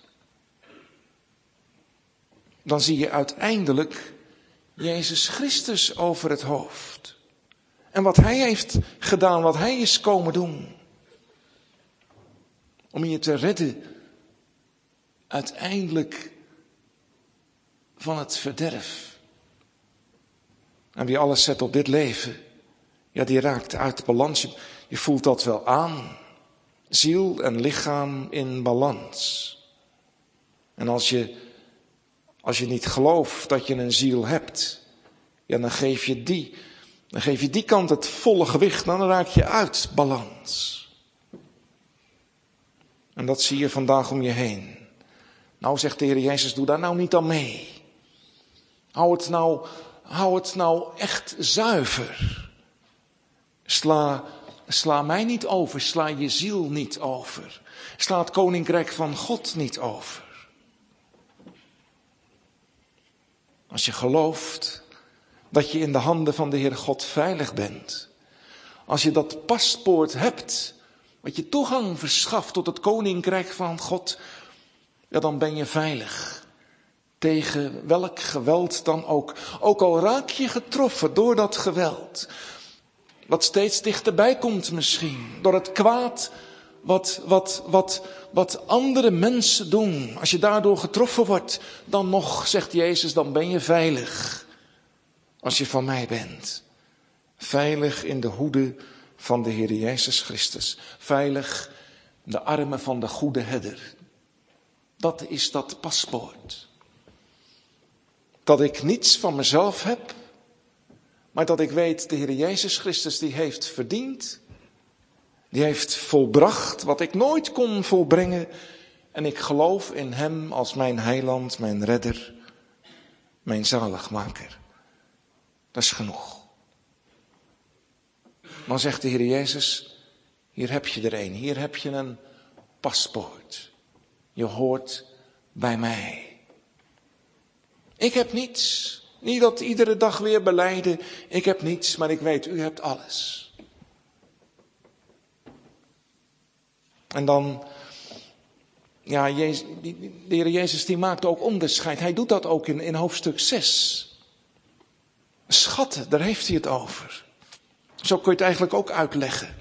Dan zie je uiteindelijk Jezus Christus over het hoofd. En wat hij heeft gedaan, wat hij is komen doen. Om je te redden uiteindelijk van het verderf. En wie alles zet op dit leven, ja, die raakt uit balans. Je voelt dat wel aan. Ziel en lichaam in balans. En als je niet gelooft dat je een ziel hebt, ja, dan geef je die kant het volle gewicht, dan raak je uit balans. En dat zie je vandaag om je heen. Nou, zegt de Heer Jezus, doe daar nou niet aan mee. Hou het nou echt zuiver. Sla mij niet over, sla je ziel niet over. Sla het koninkrijk van God niet over. Als je gelooft dat je in de handen van de Heer God veilig bent. Als je dat paspoort hebt, wat je toegang verschaft tot het koninkrijk van God, ja, dan ben je veilig. Tegen welk geweld dan ook. Ook al raak je getroffen door dat geweld. Wat steeds dichterbij komt misschien. Door het kwaad wat andere mensen doen. Als je daardoor getroffen wordt, dan nog, zegt Jezus, dan ben je veilig. Als je van mij bent. Veilig in de hoede van de Heer Jezus Christus. Veilig in de armen van de goede herder. Dat is dat paspoort. Dat ik niets van mezelf heb, maar dat ik weet, de Heer Jezus Christus die heeft verdiend. Die heeft volbracht wat ik nooit kon volbrengen. En ik geloof in hem als mijn heiland, mijn redder, mijn zaligmaker. Dat is genoeg. Dan zegt de Heer Jezus, hier heb je er een, hier heb je een paspoort. Je hoort bij mij. Ik heb niets. Niet dat iedere dag weer belijden. Ik heb niets, maar ik weet, u hebt alles. En dan, ja, de Heer Jezus die maakt ook onderscheid. Hij doet dat ook in hoofdstuk 6. Schatten, daar heeft hij het over. Zo kun je het eigenlijk ook uitleggen.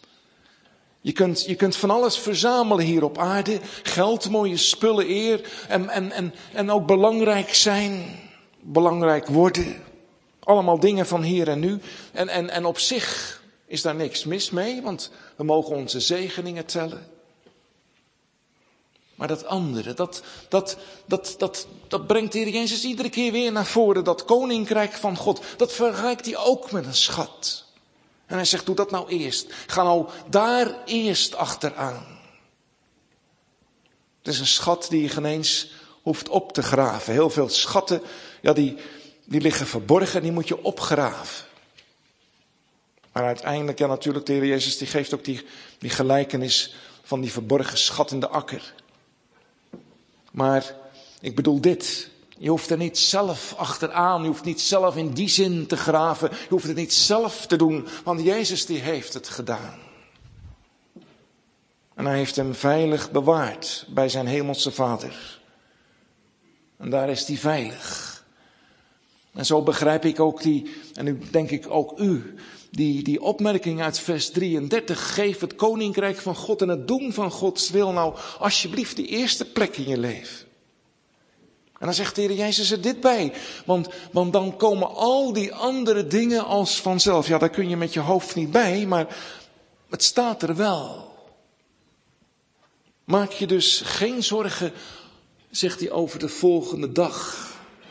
Je kunt van alles verzamelen hier op aarde. Geld, mooie spullen, eer. En ook belangrijk zijn. Belangrijk worden. Allemaal dingen van hier en nu. En op zich is daar niks mis mee. Want we mogen onze zegeningen tellen. Maar dat andere, dat brengt de Heer Jezus iedere keer weer naar voren. Dat koninkrijk van God. Dat vergelijkt hij ook met een schat. En hij zegt, doe dat nou eerst. Ga nou daar eerst achteraan. Het is een schat die je geen eens hoeft op te graven. Heel veel schatten, ja, die liggen verborgen, die moet je opgraven. Maar uiteindelijk, ja natuurlijk, de Heer Jezus die geeft ook die gelijkenis van die verborgen schat in de akker. Maar ik bedoel dit. Je hoeft er niet zelf achteraan, je hoeft niet zelf in die zin te graven. Je hoeft het niet zelf te doen, want Jezus die heeft het gedaan. En hij heeft hem veilig bewaard bij zijn hemelse Vader. En daar is hij veilig. En zo begrijp ik ook en nu denk ik ook u, die opmerking uit vers 33. Geef het koninkrijk van God en het doen van Gods wil nou alsjeblieft die eerste plek in je leven. En dan zegt de Heer Jezus er dit bij. Want dan komen al die andere dingen als vanzelf. Ja, daar kun je met je hoofd niet bij, maar het staat er wel. Maak je dus geen zorgen, zegt hij, over de volgende dag.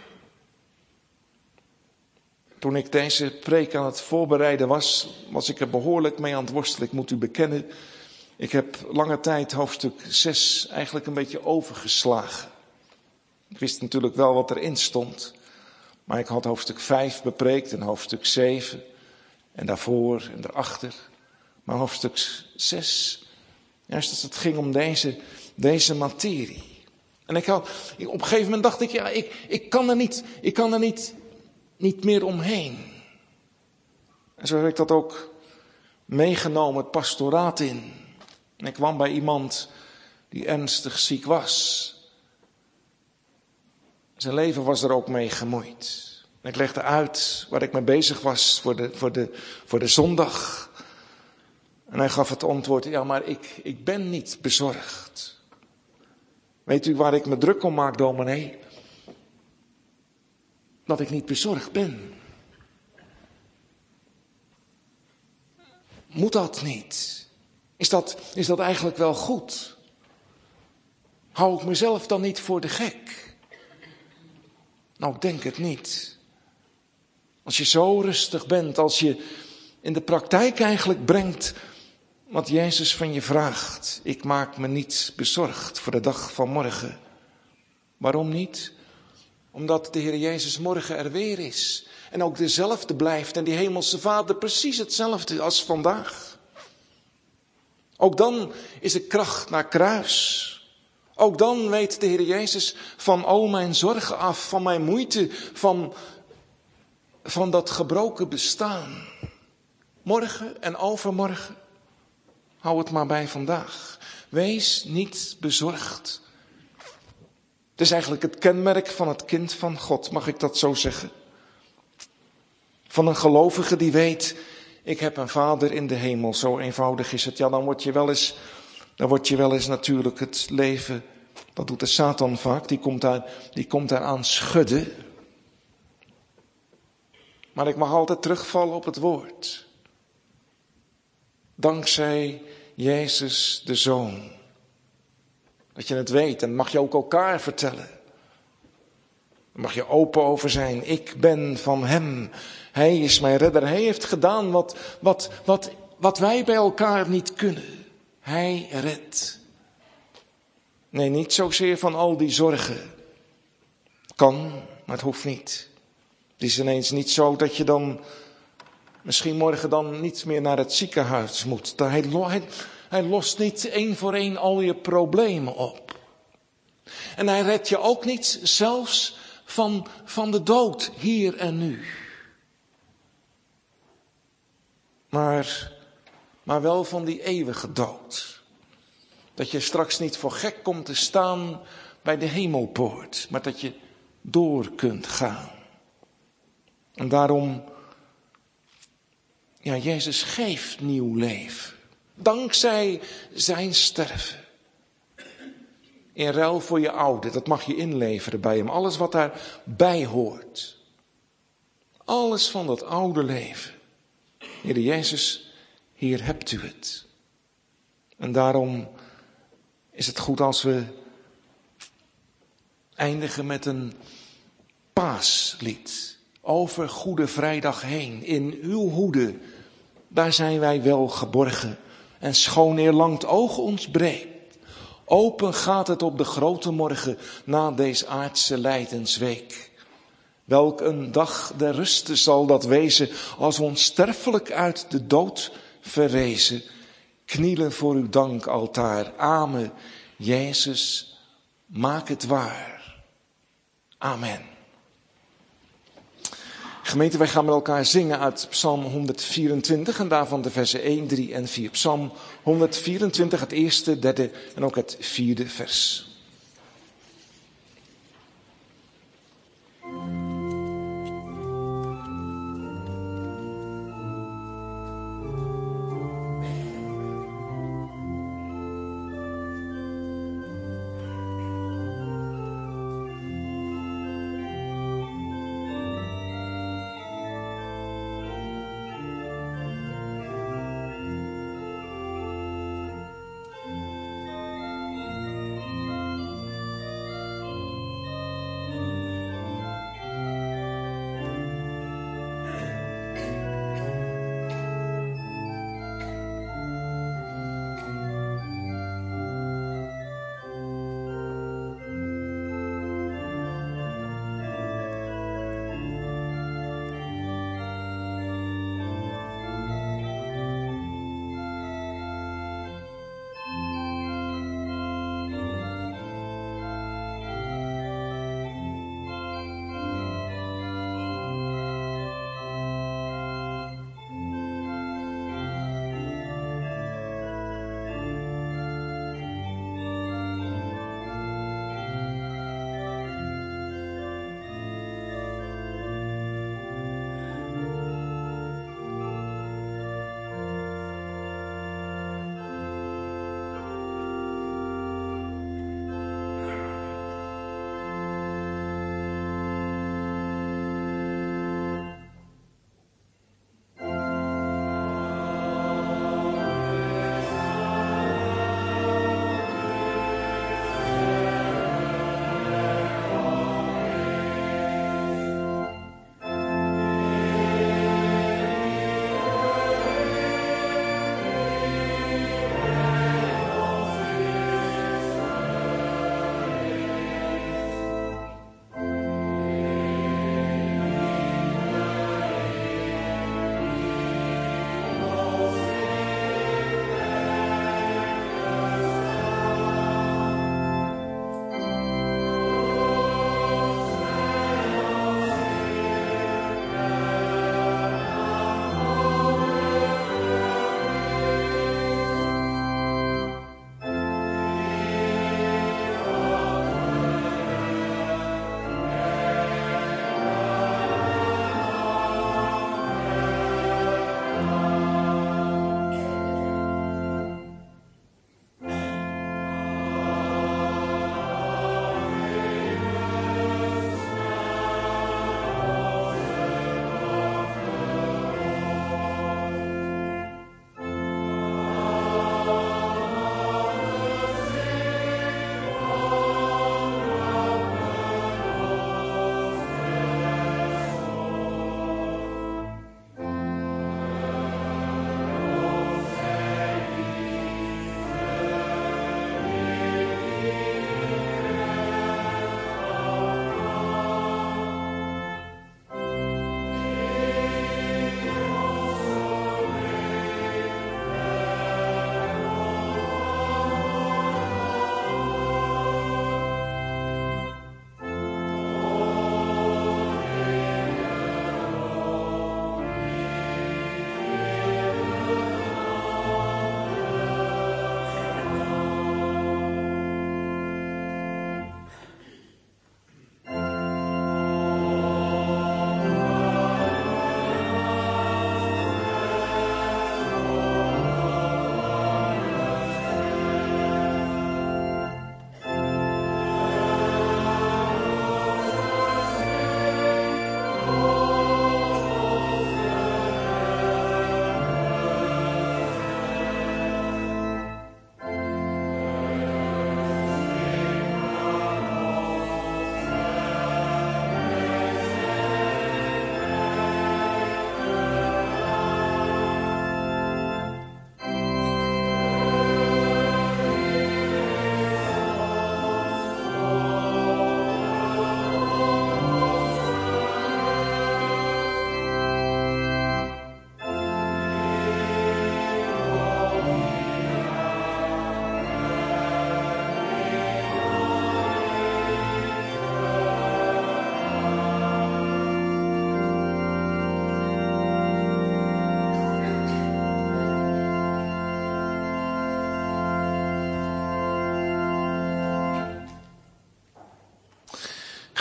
Toen ik deze preek aan het voorbereiden was ik er behoorlijk mee aan het worstelen. Ik moet u bekennen, ik heb lange tijd hoofdstuk 6 eigenlijk een beetje overgeslagen. Ik wist natuurlijk wel wat erin stond. Maar ik had hoofdstuk 5 bepreekt en hoofdstuk 7. En daarvoor en daarachter. Maar hoofdstuk 6, juist als het ging om deze materie. En op een gegeven moment dacht ik, ja, ik kan er niet meer omheen. En zo heb ik dat ook meegenomen, het pastoraat in. En ik kwam bij iemand die ernstig ziek was. Zijn leven was er ook mee gemoeid. En ik legde uit waar ik mee bezig was voor de zondag. En hij gaf het antwoord, ja, maar ik ben niet bezorgd. Weet u waar ik me druk om maak, dominee? Dat ik niet bezorgd ben. Moet dat niet? Is dat eigenlijk wel goed? Hou ik mezelf dan niet voor de gek? Nou, ik denk het niet. Als je zo rustig bent, als je in de praktijk eigenlijk brengt wat Jezus van je vraagt. Ik maak me niet bezorgd voor de dag van morgen. Waarom niet? Omdat de Heer Jezus morgen er weer is. En ook dezelfde blijft. En die hemelse Vader precies hetzelfde als vandaag. Ook dan is er kracht naar kruis. Ook dan weet de Heer Jezus van al mijn zorgen af. Van mijn moeite. Van dat gebroken bestaan. Morgen en overmorgen. Hou het maar bij vandaag. Wees niet bezorgd. Het is eigenlijk het kenmerk van het kind van God, mag ik dat zo zeggen? Van een gelovige die weet, ik heb een vader in de hemel, zo eenvoudig is het. Ja, dan word je wel eens natuurlijk het leven, dat doet de Satan vaak, die komt daar aan schudden. Maar ik mag altijd terugvallen op het woord. Dankzij Jezus de Zoon. Dat je het weet en mag je ook elkaar vertellen. Daar mag je open over zijn. Ik ben van Hem. Hij is mijn redder. Hij heeft gedaan wat wij bij elkaar niet kunnen. Hij redt. Nee, niet zozeer van al die zorgen. Kan, maar het hoeft niet. Het is ineens niet zo dat je dan misschien morgen dan niet meer naar het ziekenhuis moet. Hij lost niet één voor één al je problemen op. En hij redt je ook niet zelfs van de dood hier en nu. Maar wel van die eeuwige dood. Dat je straks niet voor gek komt te staan bij de hemelpoort. Maar dat je door kunt gaan. En daarom, ja, Jezus geeft nieuw leven. Dankzij zijn sterven. In ruil voor je oude, dat mag je inleveren bij hem. Alles wat daarbij hoort. Alles van dat oude leven. Heer Jezus, hier hebt u het. En daarom is het goed als we eindigen met een paaslied. Over Goede Vrijdag heen. In uw hoede, daar zijn wij wel geborgen. En schoon eerlang het oog ons breekt. Open gaat het op de grote morgen na deze aardse lijdensweek. Welk een dag der ruste zal dat wezen, als onsterfelijk uit de dood verrezen. Knielen voor uw dankaltaar. Amen. Jezus, maak het waar. Amen. Gemeente, wij gaan met elkaar zingen uit Psalm 124 en daarvan de versen 1, 3 en 4. Psalm 124, het eerste, derde en ook het vierde vers.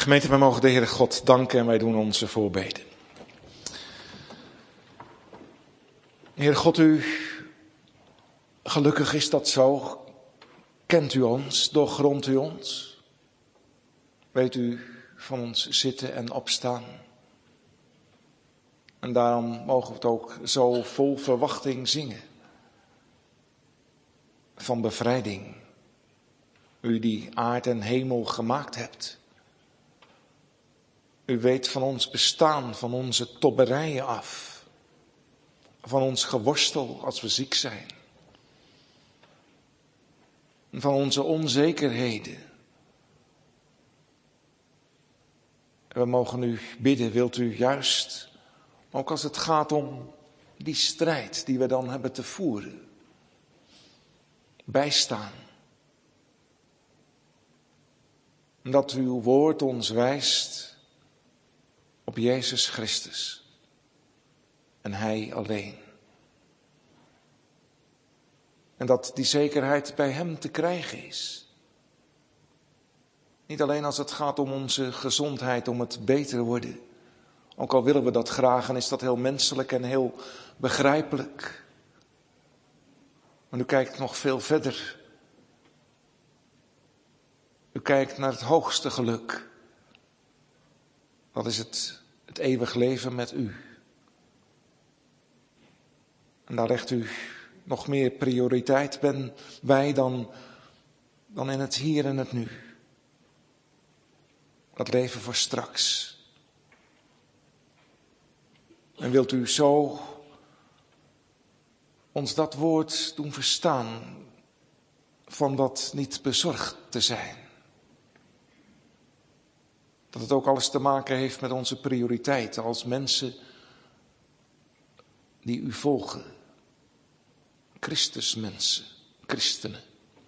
Gemeente, wij mogen de Heere God danken en wij doen onze voorbeden. Heer God, u, gelukkig is dat zo, kent u ons, doorgrondt u ons. Weet u van ons zitten en opstaan. En daarom mogen we het ook zo vol verwachting zingen. Van bevrijding. U die aard en hemel gemaakt hebt. U weet van ons bestaan, van onze tobberijen af. Van ons geworstel als we ziek zijn. Van onze onzekerheden. We mogen u bidden, wilt u juist, ook als het gaat om die strijd die we dan hebben te voeren, bijstaan. Dat uw woord ons wijst op Jezus Christus en Hij alleen. En dat die zekerheid bij Hem te krijgen is. Niet alleen als het gaat om onze gezondheid, om het beter worden. Ook al willen we dat graag en is dat heel menselijk en heel begrijpelijk. Maar u kijkt nog veel verder. U kijkt naar het hoogste geluk. Dat is het eeuwig leven met u. En daar legt u nog meer prioriteit bij dan in het hier en het nu. Dat leven voor straks. En wilt u zo ons dat woord doen verstaan van dat niet bezorgd te zijn. Dat het ook alles te maken heeft met onze prioriteiten als mensen die u volgen. Christusmensen, christenen.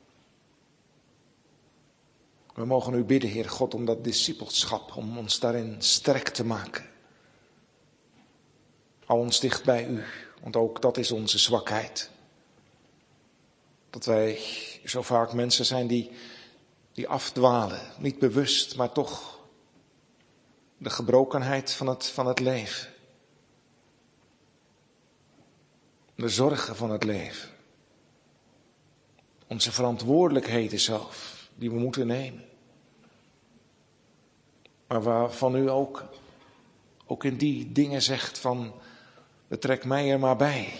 We mogen u bidden, Heer God, om dat discipelschap, om ons daarin sterk te maken. Hou ons dicht bij u, want ook dat is onze zwakheid. Dat wij zo vaak mensen zijn die afdwalen, niet bewust, maar toch de gebrokenheid van het leven. De zorgen van het leven. Onze verantwoordelijkheden zelf, die we moeten nemen. Maar waarvan u ook in die dingen zegt van, betrek mij er maar bij.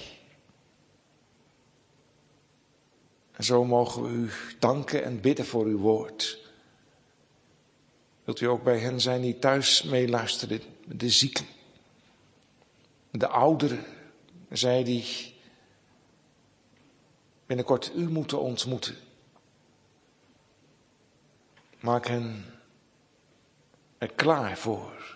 En zo mogen we u danken en bidden voor uw woord. Wilt u ook bij hen zijn die thuis meeluisteren, de zieken, de ouderen, zij die binnenkort u moeten ontmoeten. Maak hen er klaar voor.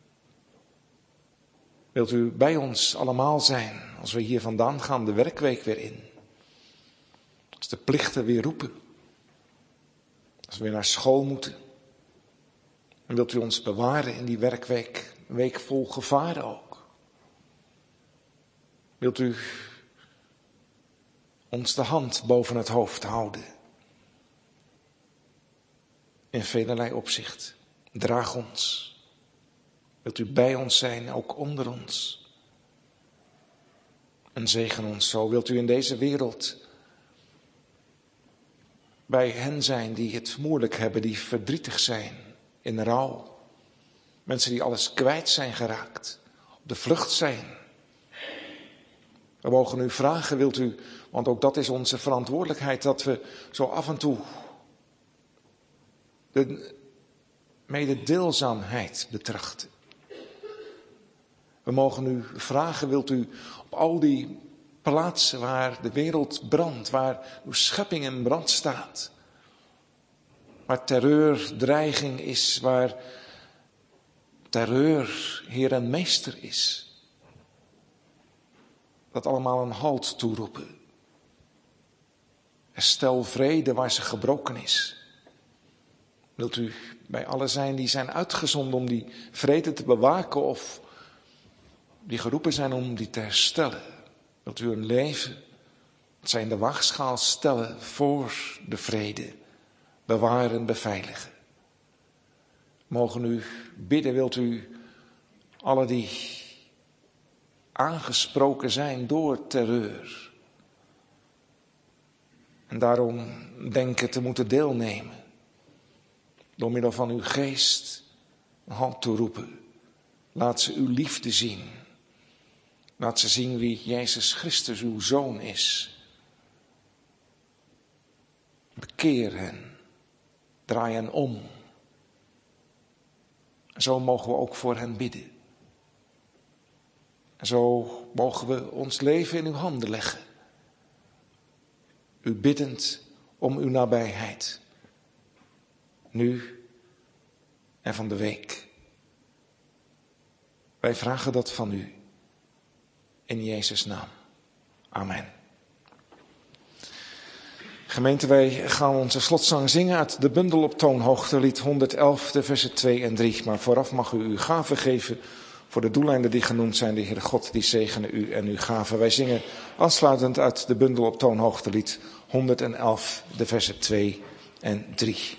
Wilt u bij ons allemaal zijn als we hier vandaan gaan de werkweek weer in. Als de plichten weer roepen. Als we weer naar school moeten. En wilt u ons bewaren in die werkweek, een week vol gevaren ook. Wilt u ons de hand boven het hoofd houden. In velerlei opzicht. Draag ons. Wilt u bij ons zijn, ook onder ons. En zegen ons zo. Wilt u in deze wereld bij hen zijn die het moeilijk hebben, die verdrietig zijn, in rouw. Mensen die alles kwijt zijn geraakt, op de vlucht zijn. We mogen u vragen, wilt u, want ook dat is onze verantwoordelijkheid, dat we zo af en toe de mededeelzaamheid betrachten. We mogen u vragen, wilt u op al die plaatsen waar de wereld brandt, waar uw schepping in brand staat, waar terreur, dreiging is, waar terreur Heer en Meester is, dat allemaal een halt toeroepen. Herstel vrede waar ze gebroken is. Wilt u bij allen zijn die zijn uitgezonden om die vrede te bewaken of die geroepen zijn om die te herstellen. Wilt u hun leven, dat zij in de waagschaal stellen voor de vrede, bewaren, beveiligen. mogen u bidden, wilt u alle die aangesproken zijn door terreur en daarom denken te moeten deelnemen, door middel van uw geest een hand toeroepen. Laat ze uw liefde zien. Laat ze zien wie Jezus Christus uw Zoon is. Bekeer hen. Draai hen om. Zo mogen we ook voor hen bidden. En zo mogen we ons leven in uw handen leggen. U biddend om uw nabijheid. Nu en van de week. Wij vragen dat van u. In Jezus' naam. Amen. Gemeente, wij gaan onze slotzang zingen uit de bundel op toonhoogte, lied 111, de versen 2 en 3. Maar vooraf mag u uw gave geven voor de doeleinden die genoemd zijn. De Heere God, die zegene u en uw gave. Wij zingen aansluitend uit de bundel op toonhoogte, lied 111, de versen 2 en 3.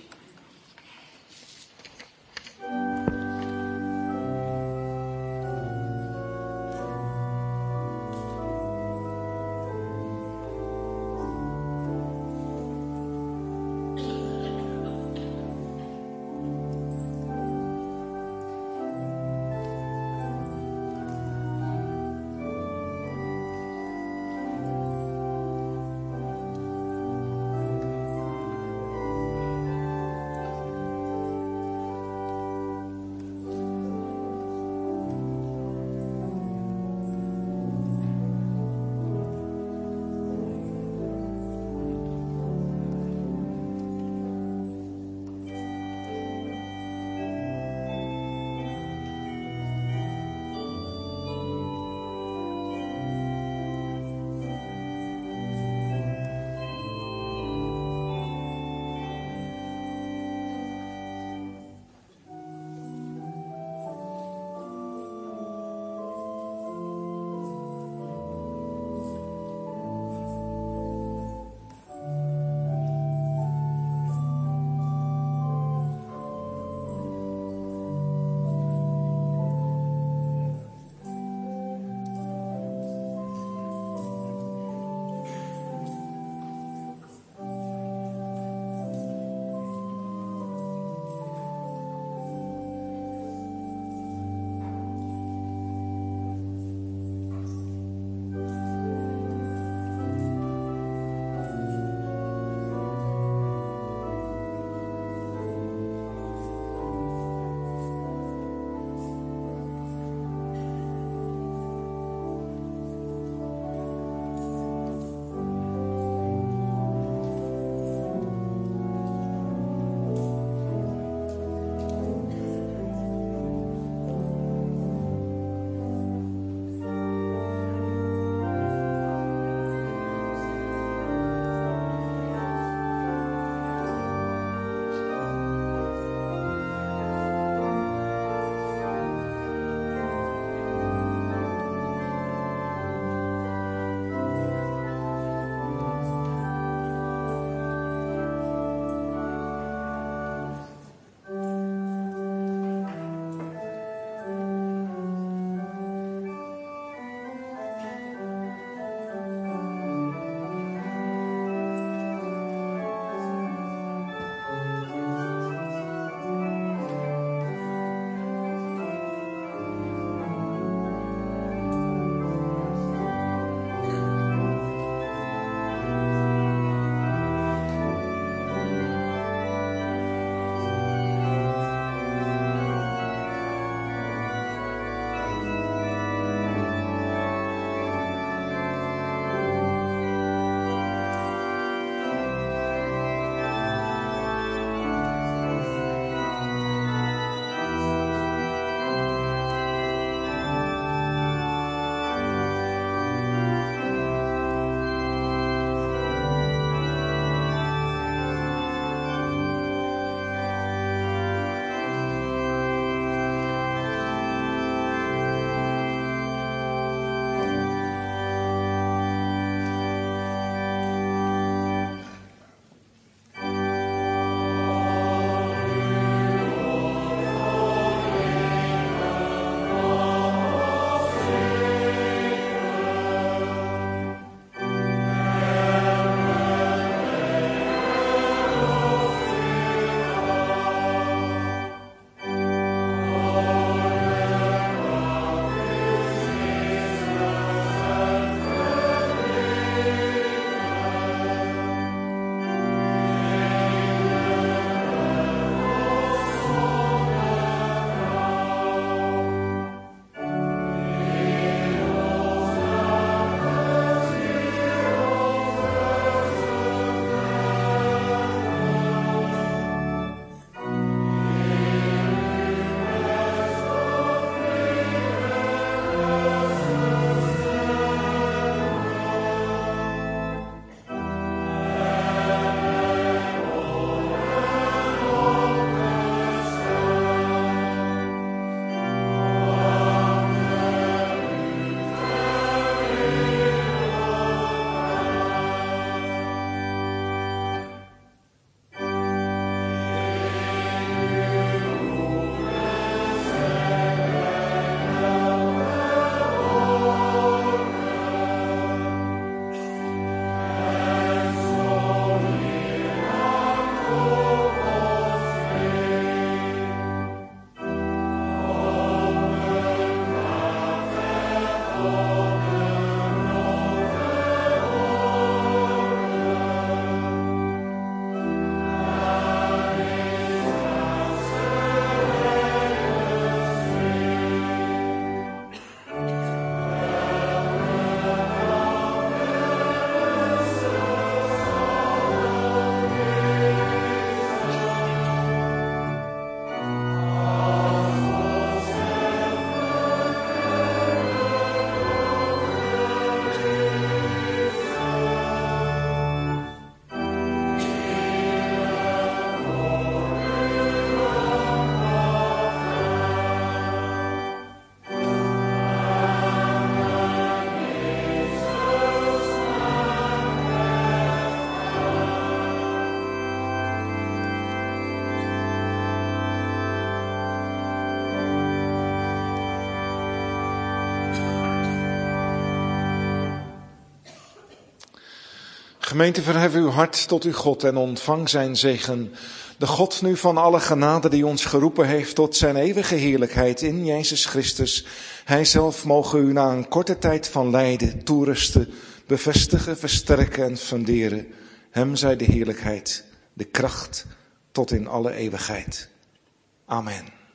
Gemeente, verhef uw hart tot uw God en ontvang zijn zegen. De God nu van alle genade die ons geroepen heeft tot zijn eeuwige heerlijkheid in Jezus Christus. Hij zelf mogen u na een korte tijd van lijden toerusten, bevestigen, versterken en funderen. Hem zij de heerlijkheid, de kracht tot in alle eeuwigheid. Amen.